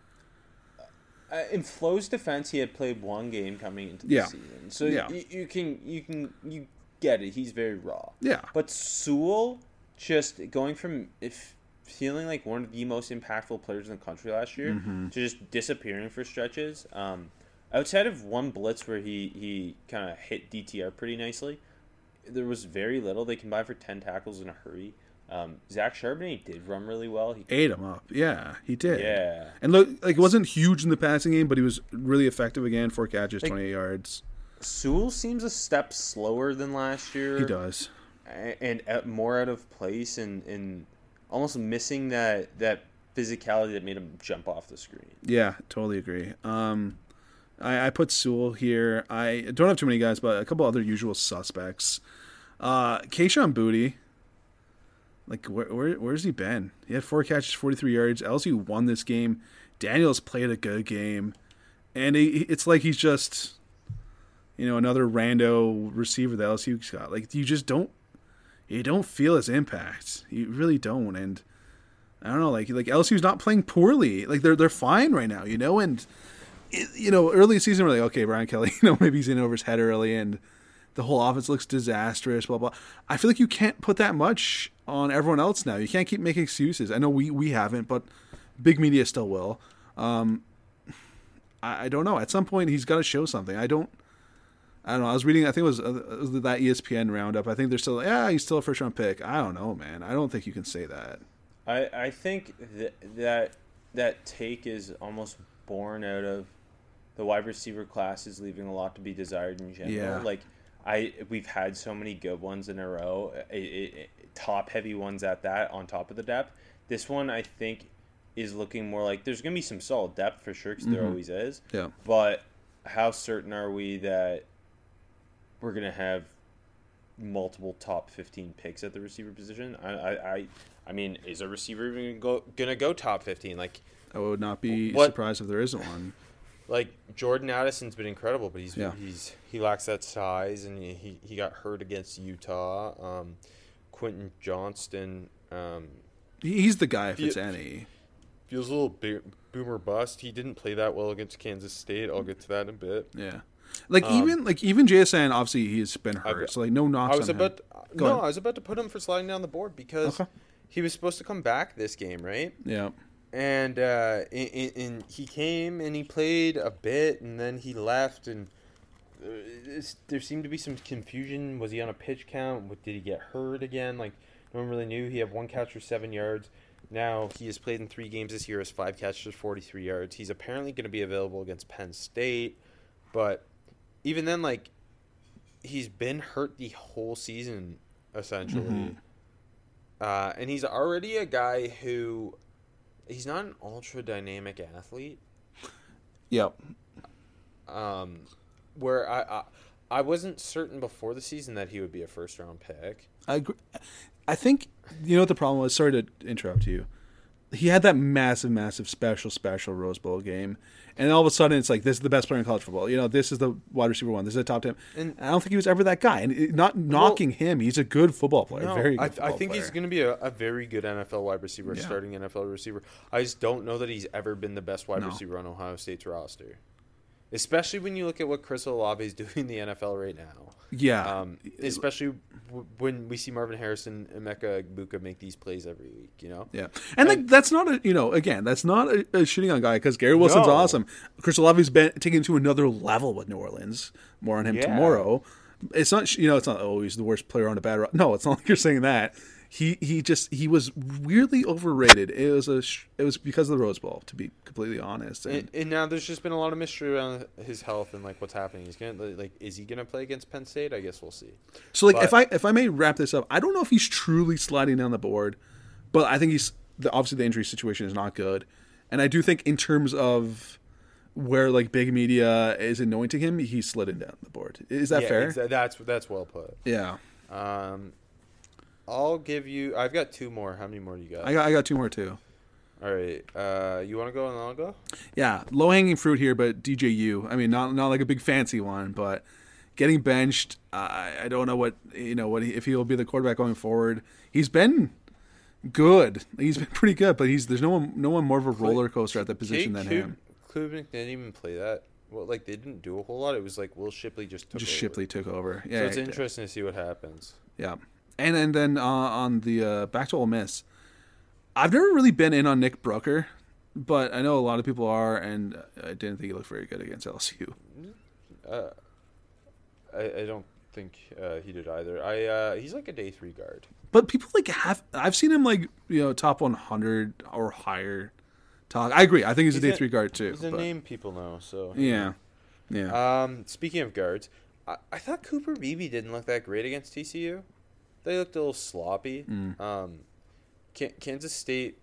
Uh, in Flo's defense, he had played one game coming into the Yeah. season, so Yeah. you, you can you can you get it. He's very raw. Yeah. But Sewell just going from if feeling like one of the most impactful players in the country last year Mm-hmm. to just disappearing for stretches. Um, outside of one blitz where he, he kind of hit D T R pretty nicely, there was very little. They combined for ten tackles in a hurry. Um, Zach Charbonnet did run really well. He, Ate him up. Yeah, he did. yeah. And look, like, it wasn't huge in the passing game, but he was really effective again. Four catches, Like- twenty-eight yards. Sewell seems a step slower than last year. He does. a- and out- more out of place and, and almost missing that, that physicality that made him jump off the screen. Yeah, totally agree. Um, I, I put Sewell here. I don't have too many guys, but a couple other usual suspects. Uh, Keyshawn Booty. Like, where, where where's he been? He had four catches, forty-three yards. L S U won this game. Daniels played a good game. And he, it's like he's just, you know, another rando receiver that L S U's got. Like, you just don't, you don't feel his impact. You really don't. And I don't know, like, like L S U's not playing poorly. Like, they're they're fine right now, you know? And, it, you know, early season, we're like, okay, Brian Kelly, you know, maybe he's in over his head early and the whole offense looks disastrous, blah, blah. I feel like you can't put that much on everyone else now. You can't keep making excuses. I know we, we haven't, but big media still will. Um, I, I don't know. At some point, he's got to show something. I don't I don't know. I was reading, I think it was, uh, it was that E S P N roundup. I think they're still, yeah, he's still a first-round pick. I don't know, man. I don't think you can say that. I, I think that, that that take is almost born out of the wide receiver class is leaving a lot to be desired in general. Yeah. Like, I we've had so many good ones in a row, it, it, it, top-heavy ones at that, on top of the depth. This one, I think, is looking more like there's going to be some solid depth for sure, because there always is. Yeah. But how certain are we that we're going to have multiple top fifteen picks at the receiver position? I I, I, I mean, Is a receiver even go, gonna go top fifteen? Like, I would not be What- surprised if there isn't one. like Jordan Addison's been incredible, but he's Yeah. he's he lacks that size, and he he got hurt against Utah. Um, Quentin Johnston um, He- He's the guy if it's Yeah. any. feels a little bo- boomer bust. He didn't play that well against Kansas State. I'll get to that in a bit. Yeah. Like Um, even like even J S N, obviously he's been hurt, got- so like no knocks I was on about him. to, Go no, ahead. I was about to put him for sliding down the board because Okay. he was supposed to come back this game, right? Yeah, And uh, in, in, in, he came and he played a bit, and then he left, and uh, it's- there seemed to be some confusion. Was he on a pitch count? What, did he get hurt again? Like, no one really knew. He had one catch for seven yards. Now he has played in three games this year, has five catches, forty-three yards. He's apparently going to be available against Penn State, but even then, like, he's been hurt the whole season, essentially. Mhm. Uh, and he's already a guy who, he's not an ultra dynamic athlete. yep. Um, where I, I I wasn't certain before the season that he would be a first round pick. I agree. I think you know what the problem was. Sorry to interrupt you. He had that massive, massive, special, special Rose Bowl game, and all of a sudden it's like this is the best player in college football. You know, this is the wide receiver one. This is the top ten. And- I don't think he was ever that guy. And it, not knocking him, he's a good football player. No, very good I, football I think player. he's going to be a, a very good N F L wide receiver, Yeah. starting N F L receiver. I just don't know that he's ever been the best wide No. receiver on Ohio State's roster. Especially when you look at what Chris Olave is doing in the N F L right now. Yeah. Um, especially w- when we see Marvin Harrison and Emeka Egbuka make these plays every week, you know? Yeah, and like that's not a you know again that's not a, a shitting on guy because Gary Wilson's No. awesome. Chris Olave's been taken to another level with New Orleans. More on him Yeah. tomorrow. It's not you know it's not oh he's the worst player on a bad ro-. No, it's not like you're saying that. He he just he was weirdly overrated. It was a sh- it was because of the Rose Bowl, to be completely honest. And, And, and now there's just been a lot of mystery around his health and like what's happening. He's gonna like, is he gonna play against Penn State? I guess we'll see. so like but- if I if I may wrap this up, I don't know if he's truly sliding down the board, but I think he's the, obviously the injury situation is not good, and I do think in terms of where like big media is anointing him, he's sliding down the board. Is that Yeah, fair? exa- that's that's well put. Yeah, Um, I'll give you. I've got two more. How many more do you got? I got I got two more too. All right. Uh, you want to go and I'll go? Yeah, low hanging fruit here, but D J U. I mean, not not like a big fancy one, but getting benched. I I don't know what you know what he, if he'll be the quarterback going forward. He's been good. He's been pretty good, but he's there's no one no one more of a roller coaster at the position than him. Klubnik didn't even play that. Well, like they didn't do a whole lot. It was like Will Shipley just took Just over. Shipley took over. Yeah, So it's yeah, interesting to see what happens. yeah. And and then uh, on the uh, back to Ole Miss, I've never really been in on Nick Brucker, but I know a lot of people are, and I didn't think he looked very good against L S U. Uh, I, I don't think uh, he did either. I uh, he's like a day three guard. But people like have I've seen him like you know top one hundred or higher. Talk. I agree. I think he's, He's a day a- three guard too. He's a but- name people know. So Yeah, yeah. Um, speaking of guards, I, I thought Cooper Beebe didn't look that great against T C U. They looked a little sloppy. Mm. Um, Kan- Kansas State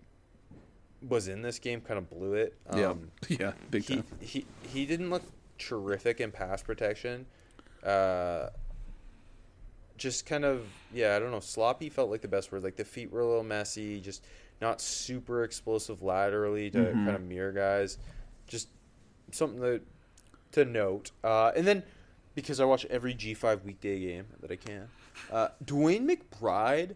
was in this game, kind of blew it. Um, yeah, yeah, big he, time. he he didn't look terrific in pass protection. Uh, just kind of yeah, I don't know. Sloppy felt like the best word. Like the feet were a little messy. Just not super explosive laterally to Mhm. kind of mirror guys. Just something that to note. Uh, and then because I watch every G five weekday game that I can, uh, Dwayne McBride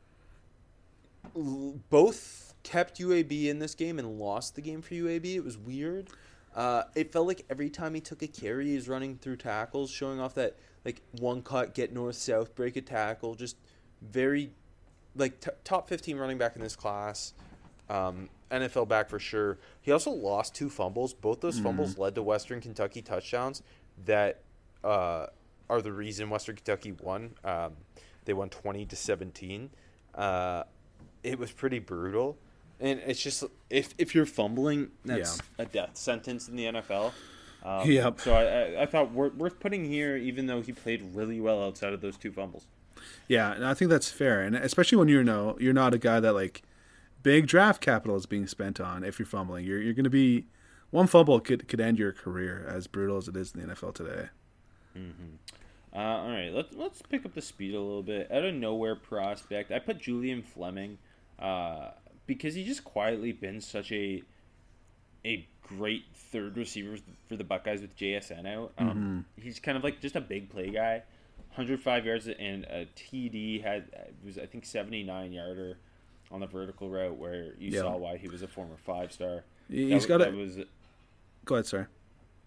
l- both kept U A B in this game and lost the game for U A B. It was weird. Uh, it felt like every time he took a carry, he was running through tackles, showing off that like one cut, get north south, break a tackle. Just very like t- top fifteen running back in this class. Um, N F L back for sure. He also lost two fumbles. Both those fumbles led to Western Kentucky touchdowns that uh, are the reason Western Kentucky won. Um, they won twenty to seventeen. Uh, it was pretty brutal. And it's just if if you're fumbling, that's a death sentence in the N F L. Um, Yep. So I, I, I thought worth, worth putting here, even though he played really well outside of those two fumbles. Yeah, and I think that's fair, and especially when you're no, you're not a guy that like big draft capital is being spent on. If you're fumbling, you're you're going to be one fumble could could end your career, as brutal as it is in the N F L today. Uh, all right, let's let's pick up the speed a little bit. Out of nowhere prospect, I put Julian Fleming uh, because he's just quietly been such a a great third receiver for the Buckeyes with J S N out. Um, He's kind of like just a big play guy. one hundred five yards and a T D, had it was I think seventy-nine yarder on the vertical route where you Yeah. saw why he was a former five star. He's got that a- was Go ahead, sir.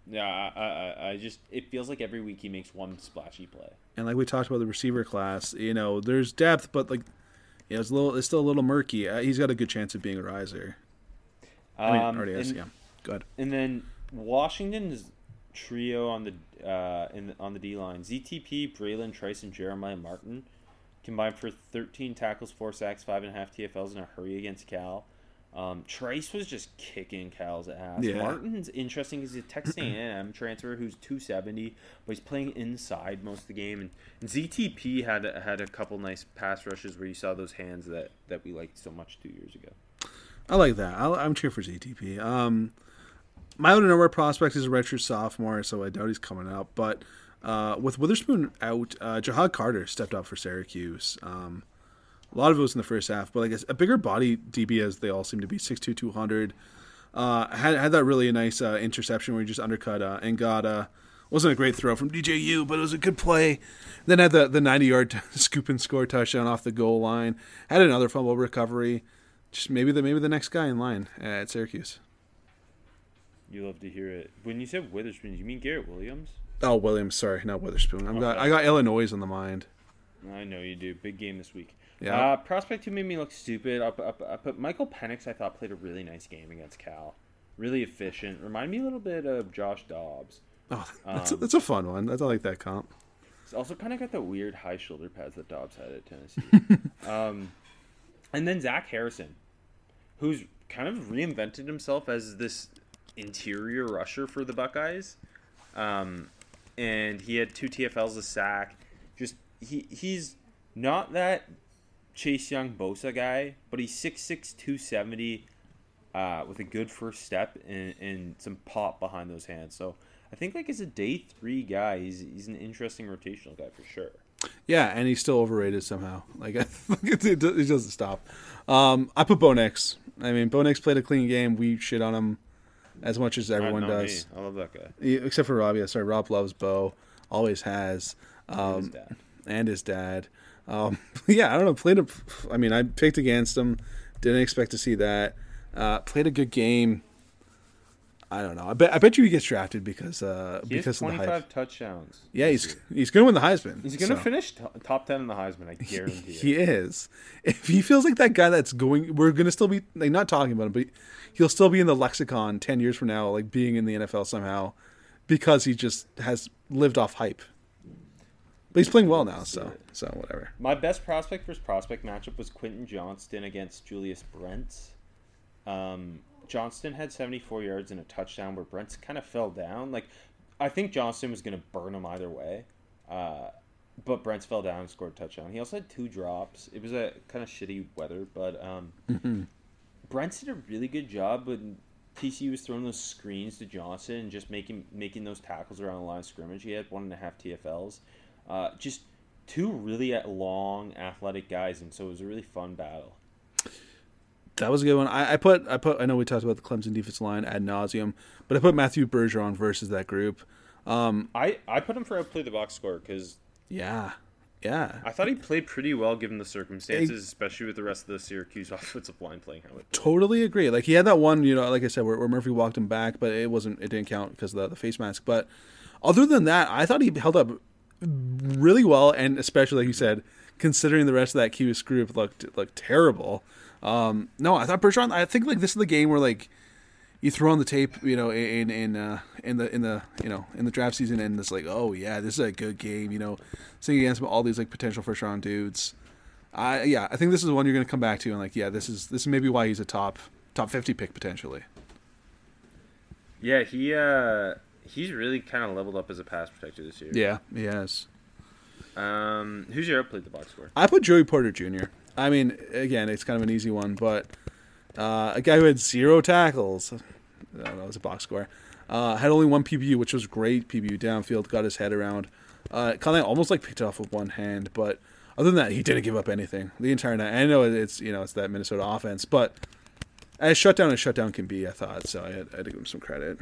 Yeah, I, I, I just it feels like every week he makes one splashy play. And like we talked about the receiver class, you know, there's depth, but like, you know, it's a little, it's still a little murky. Uh, he's got a good chance of being a riser. I mean, Um, already has, and, yeah. Go ahead. and then Washington's trio on the uh in the, on the D line: Z T P, Braylon Trice, and Jeremiah Martin combined for thirteen tackles, four sacks, five and a half T F Ls in a hurry against Cal. Um, Trice was just kicking Cal's ass. Yeah. Martin's interesting. He's a Texas A and M transfer who's two seventy, but he's playing inside most of the game. And, and Z T P had had a couple nice pass rushes where you saw those hands that, that we liked so much two years ago. I like that. I'll, I'm cheering for Z T P. Um, my out of nowhere prospect is a redshirt sophomore, so I doubt he's coming up. But uh, with Witherspoon out, uh, Jahad Carter stepped up for Syracuse. Um, a lot of it was in the first half, but like a, a bigger body D B as they all seem to be, six two, two hundred. Uh, had had that really nice uh, interception where he just undercut uh, and got uh, wasn't a great throw from D J U, but it was a good play. Then had the the ninety yard scoop and score touchdown off the goal line. Had another fumble recovery. Just maybe the maybe the next guy in line at Syracuse. You love to hear it. When you said Witherspoon, you mean Garrett Williams? Oh, Williams, sorry, not Witherspoon. I'm Okay. got I got Illinois on the mind. I know you do. Big game this week. Yeah. Uh, prospect who made me look stupid. I put, I put, I put Michael Penix. I thought played a really nice game against Cal. Really efficient. Remind me a little bit of Josh Dobbs. Oh, that's, Um, a, that's a fun one. That's I like that comp. It's also kind of got the weird high shoulder pads that Dobbs had at Tennessee. um, and then Zach Harrison, who's kind of reinvented himself as this interior rusher for the Buckeyes. Um, and he had two T F Ls, a sack. Just he he's not that Chase Young Bosa guy, but he's six six, two seventy uh, with a good first step and, and some pop behind those hands. So I think like as a day three guy, he's he's an interesting rotational guy for sure. Yeah, and he's still overrated somehow. Like it, it doesn't stop. Um, I put Bo Nix. I mean, Bo Nix played a clean game. We shit on him as much as everyone Not does. me. I love that guy. Yeah, except for Rob. Yeah, sorry, Rob loves Bo. Always has. Um, his dad. And his dad. Um, yeah, I don't know. Played a. I mean, I picked against him. Didn't expect to see that. Uh, played a good game. I don't know. I bet. I bet you he gets drafted because uh, He because has of the twenty-five hype. touchdowns. Yeah, he's he's gonna win the Heisman. He's gonna so. finish to- top ten in the Heisman. I guarantee He it. is. If he feels like that guy that's going, we're gonna still be like not talking about him, but he'll still be in the lexicon ten years from now, like being in the N F L somehow, because he just has lived off hype. But he's playing well now, so so whatever. My best prospect versus prospect matchup was Quentin Johnston against Julius Brents. Um, Johnston had seventy-four yards and a touchdown where Brents kind of fell down. Like, I think Johnston was going to burn him either way. Uh, but Brents fell down and scored a touchdown. He also had two drops. It was a kind of shitty weather, but um, Mm-hmm. Brents did a really good job when T C U was throwing those screens to Johnson and just making making those tackles around the line of scrimmage. He had one and a half T F Ls. Uh, just two really long, athletic guys, and so it was a really fun battle. That was a good one. I, I put I put I know we talked about the Clemson defensive line ad nauseum, but I put Matthew Bergeron versus that group. Um, I, I put him for outplay the box score because yeah, yeah, I thought he played pretty well given the circumstances, especially with the rest of the Syracuse offensive line playing how it did. totally agree. Like he had that one, you know, like I said, where, where Murphy walked him back, but it wasn't, it didn't count because of the, the face mask. But other than that, I thought he held up really well, and especially like you said, considering the rest of that Cuse group looked looked terrible. Um, no, I thought Bergeron. I think like this is the game where like you throw on the tape, you know, in in uh, in the in the you know in the draft season, and it's like, oh yeah, this is a good game. You know, seeing against all these like potential first round dudes. I yeah, I think this is the one you're going to come back to, and like yeah, this is this is maybe why he's a top top fifty pick potentially. Yeah, he uh, he's really kind of leveled up as a pass protector this year. Yeah, he has. Um, who's your outplayed the box score? I put Joey Porter Junior I mean, again, it's kind of an easy one, but uh, a guy who had zero tackles, I don't know, it was a box score, uh, had only one P B U, which was great P B U downfield, got his head around. Uh, kind of almost like picked it off with one hand, but other than that, he didn't give up anything the entire night. I know it's you know it's that Minnesota offense, but as shutdown as shutdown can be, I thought so. I had, I had to give him some credit.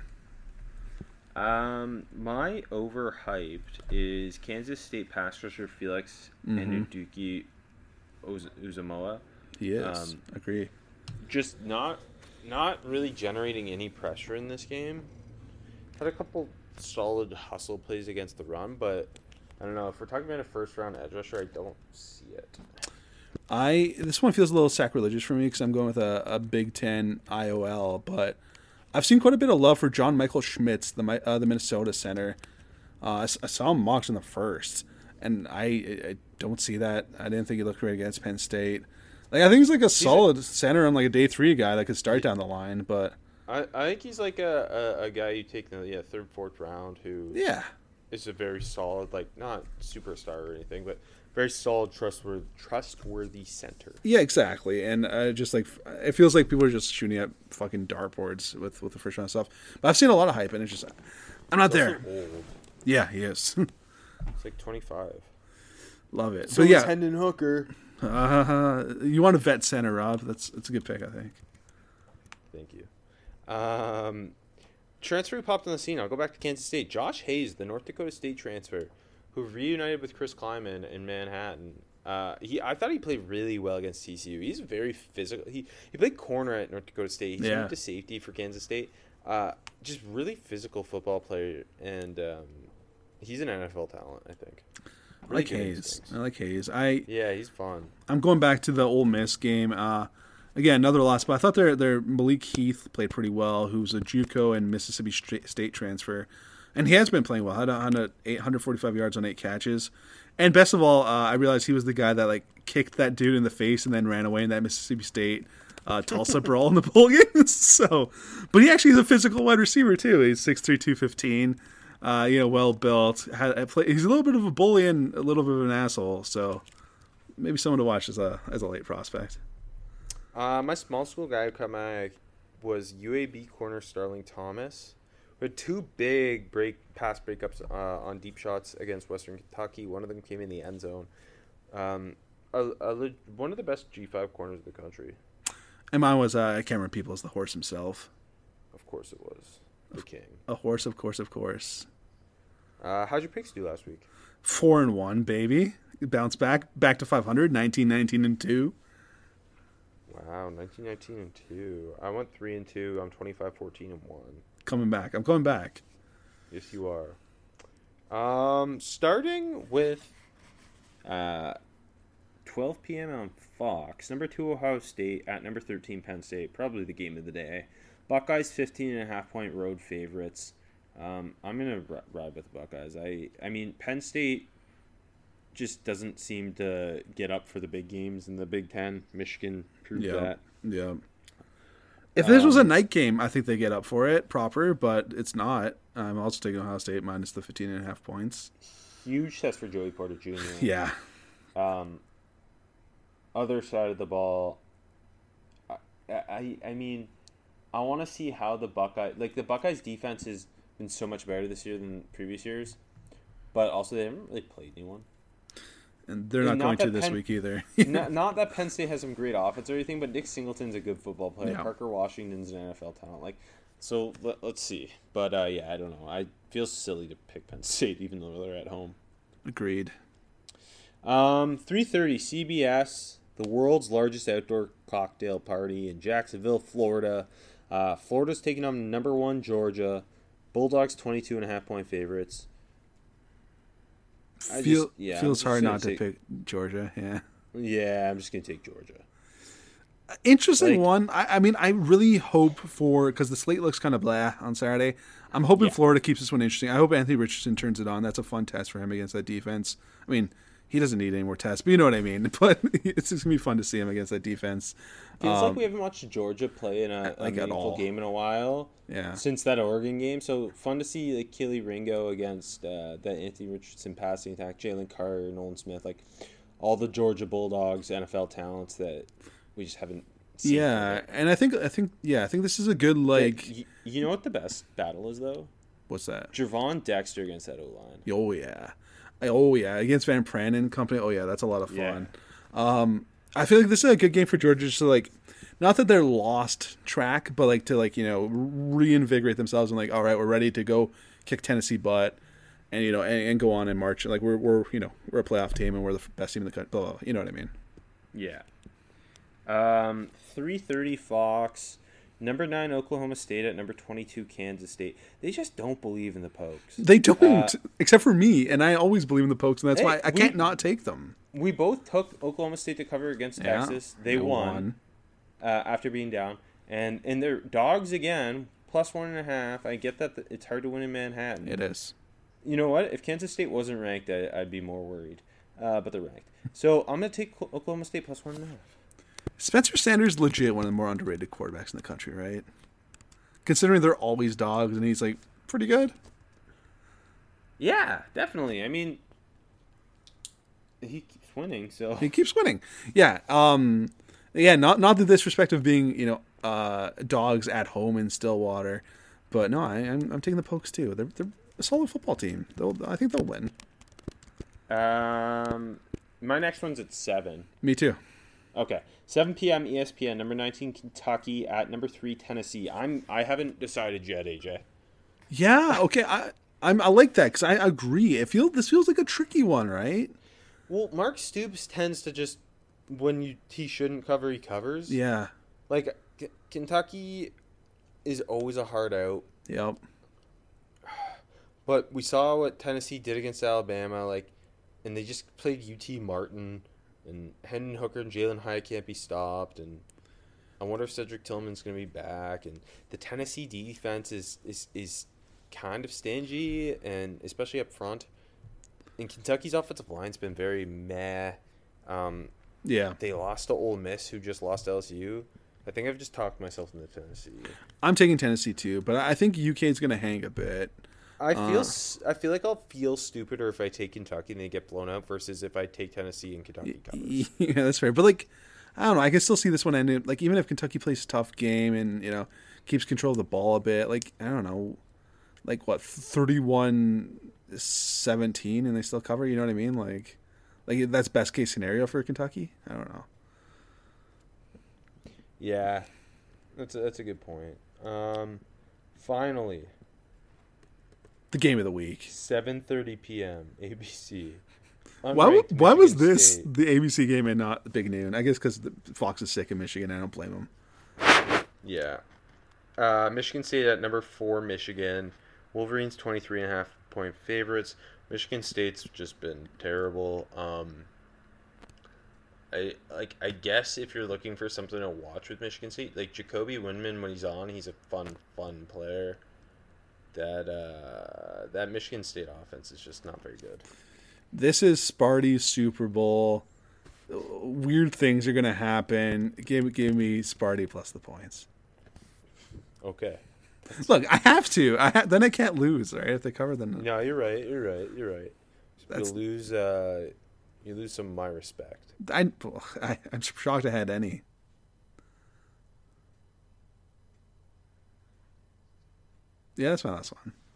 Um, my overhyped is Kansas State pass rusher Felix Mm-hmm. and Uduki Uz- Uzamoa. He is. Um, Agree. Just not not really generating any pressure in this game. Had a couple solid hustle plays against the run, but I don't know. If we're talking about a first round edge rusher, I don't see it. I this one feels a little sacrilegious for me because I'm going with a, a Big Ten I O L, but I've seen quite a bit of love for John Michael Schmitz, the Mi- uh, the Minnesota center. Uh, I, s- I saw him mocked in the first, and I, I don't see that. I didn't think he looked great against Penn State. Like I think he's like a solid center on like a day three guy that could start down the line, but I, I think he's like a, a, a guy you take in the yeah, third, fourth round who yeah, is a very solid, like not superstar or anything, but very solid, trustworthy, trustworthy center. yeah, exactly. And uh, just like it feels like people are just shooting at fucking dartboards with with the first round stuff. But I've seen a lot of hype, and it's just I'm not He's there. also old. Yeah, he is. It's like twenty-five. Love it. So but yeah, Hendon Hooker. uh, you want a vet center, Rob? That's that's a good pick, I think. Thank you. Um, transfer who popped on the scene. I'll go back to Kansas State. Josh Hayes, the North Dakota State transfer, who reunited with Chris Kleiman in Manhattan. Uh, he, I thought he played really well against T C U. He's very physical. He he played corner at North Dakota State. He's Yeah. moved to safety for Kansas State. Uh, just really physical football player, and um, he's an N F L talent, I think. I Really like good Hayes. instincts. I like Hayes. I Yeah, he's fun. I'm going back to the Ole Miss game. Uh, again, another loss, but I thought their their Malik Heath played pretty well, who's a JUCO and Mississippi Stra- State transfer, and he has been playing well. Had a- had a eight hundred forty-five yards on eight catches, and best of all, uh, I realized he was the guy that like kicked that dude in the face and then ran away in that Mississippi State uh, Tulsa brawl in the bowl game. So, but he actually is a physical wide receiver too. He's six three, two fifteen. Uh, you know, well built. Had, play, he's a little bit of a bully and a little bit of an asshole. So maybe someone to watch as a as a late prospect. Uh, my small school guy who caught my eye was U A B corner Starling Thomas. We had two big break pass breakups uh, on deep shots against Western Kentucky. One of them came in the end zone. Um, a, a, leg- one of the best G five corners of the country. And mine was uh, Cameron Peoples, the horse himself. Of course it was. The king. A horse, of course, of course. Uh, how'd your picks do last week? Four and one, baby. Bounce back, back to five hundred. nineteen, nineteen, and two. Wow, nineteen, nineteen, and two. I went three and two. I'm twenty-five, fourteen, and one. Coming back. I'm coming back. Yes, you are. Um, starting with Uh, twelve p.m. on Fox. Number two, Ohio State at number thirteen, Penn State. Probably the game of the day. Buckeyes fifteen and a half point road favorites. Um, I'm going to r- ride with the Buckeyes. I, I mean, Penn State just doesn't seem to get up for the big games in the Big Ten. Michigan proved Yeah. that. Yeah. If this was a Um, night game, I think they get up for it proper, but it's not. I'm also taking Ohio State minus the fifteen and a half points. Huge test for Joey Porter Junior Yeah. Um, other side of the ball, I, I, I mean, I want to see how the Buckeye, like the Buckeyes defense has been so much better this year than previous years, but also they haven't really played anyone. And they're And not, not going to that this Penn- week either. not, not that Penn State has some great offense or anything, but Nick Singleton's a good football player. Yeah. Parker Washington's an N F L talent. Like, so let, let's see. But uh, yeah, I don't know. I feel silly to pick Penn State even though they're at home. Agreed. Um, three thirty C B S, the world's largest outdoor cocktail party in Jacksonville, Florida. Uh, Florida's taking on number one Georgia. Bulldogs twenty-two and a half point favorites. I Feel, just- yeah, I'm feels just hard gonna not to take- pick Georgia. Yeah. Yeah, I'm just gonna take Georgia. Interesting Like- one. I, I mean, I really hope for, because the slate looks kind of blah on Saturday. I'm hoping Yeah. Florida keeps this one interesting. I hope Anthony Richardson turns it on. That's a fun test for him against that defense. I mean, he doesn't need any more tests, but you know what I mean. But it's just going to be fun to see him against that defense. Feels Um, like we haven't watched Georgia play in a, a like at meaningful all. game in a while. Yeah. Since that Oregon game, so fun to see like Keely Ringo against uh, that Anthony Richardson passing attack, Jalen Carter, Nolan Smith, like all the Georgia Bulldogs N F L talents that we just haven't seen. Yeah, and I think I think yeah, I think this is a good like. Like, y- you know what the best battle is though? What's that? Javon Dexter against that O line. Oh yeah, oh yeah, against Van Pran and company. Oh yeah, that's a lot of Yeah. fun. Um, I feel like this is a good game for Georgia, just to like, not that they're lost track, but like to like you know reinvigorate themselves and like, all right, we're ready to go kick Tennessee butt, and you know and, and go on and march. Like we're we're you know we're a playoff team and we're the best team in the country. Blah, blah, blah. You know what I mean? Yeah. Um, three thirty Fox. Number nine, Oklahoma State at number twenty-two, Kansas State. They just don't believe in the Pokes. They don't, Uh, except for me, and I always believe in the Pokes, and that's Hey, why I we- can't not take them. We both took Oklahoma State to cover against Yeah, Texas. They they won, won. Uh, after being down. And, and they're dogs again, plus one and a half. I get that th- it's hard to win in Manhattan. It is. You know what? If Kansas State wasn't ranked, I, I'd be more worried. Uh, but they're ranked. So I'm going to take Oklahoma State plus one and a half. Spencer Sanders legit one of the more underrated quarterbacks in the country, right? Considering they're always dogs, and he's like pretty good. Yeah, definitely. I mean, he keeps winning, so He keeps winning. Yeah. Um. Yeah. Not not the disrespect of being you know uh dogs at home in Stillwater, but no, I, I'm I'm taking the Pokes too. They're they're a solid football team. They'll I think they'll win. Um, my next one's at seven. Me too. Okay, seven p.m. E S P N. Number nineteen, Kentucky at number three, Tennessee. I'm I haven't decided yet, A J. Yeah. Okay. I I'm I like that because I agree. It feels this feels like a tricky one, right? Well, Mark Stoops tends to just when you he shouldn't cover, he covers. Yeah. Like K- Kentucky is always a hard out, Yep. but we saw what Tennessee did against Alabama. Like, and they just played U T Martin, and Hendon Hooker and Jalen Hyatt can't be stopped. And I wonder if Cedric Tillman's going to be back. And the Tennessee defense is is is kind of stingy, and especially up front. And Kentucky's offensive line's been very meh. Um, Yeah. They lost to Ole Miss, who just lost to L S U. I think I've just talked myself into Tennessee. I'm taking Tennessee too, but I think U K is going to hang a bit. I feel Uh. s I feel like I'll feel stupider if I take Kentucky and they get blown out versus if I take Tennessee and Kentucky covers. Yeah, that's fair. But like, I don't know. I can still see this one ending. Like, even if Kentucky plays a tough game and you know keeps control of the ball a bit, like I don't know, like what thirty-one seventeen and they still cover. You know what I mean? Like, like that's best case scenario for Kentucky. I don't know. Yeah, that's a, that's a good point. Um, finally, The game of the week. seven thirty p.m. A B C. Why? w- Unranked Why was Michigan this State. the A B C game and not Big Noon? I guess because Fox is sick in Michigan. I don't blame him. Yeah. Uh, Michigan State at number four, Michigan. Wolverines twenty-three and a half point favorites. Michigan State's just been terrible. Um, I like. I guess if you're looking for something to watch with Michigan State, like Jacoby Windman when he's on, he's a fun, fun player. That uh, that Michigan State offense is just not very good. This is Sparty's Super Bowl. Weird things are gonna happen. Give give me Sparty plus the points. Okay. Look, I have to. I ha- then I can't lose, right? If they cover, then No, you're right. You're right. You're right. That's- You lose. Uh, you lose some of my respect. I, I I'm shocked I had any. Yeah, that's my last one.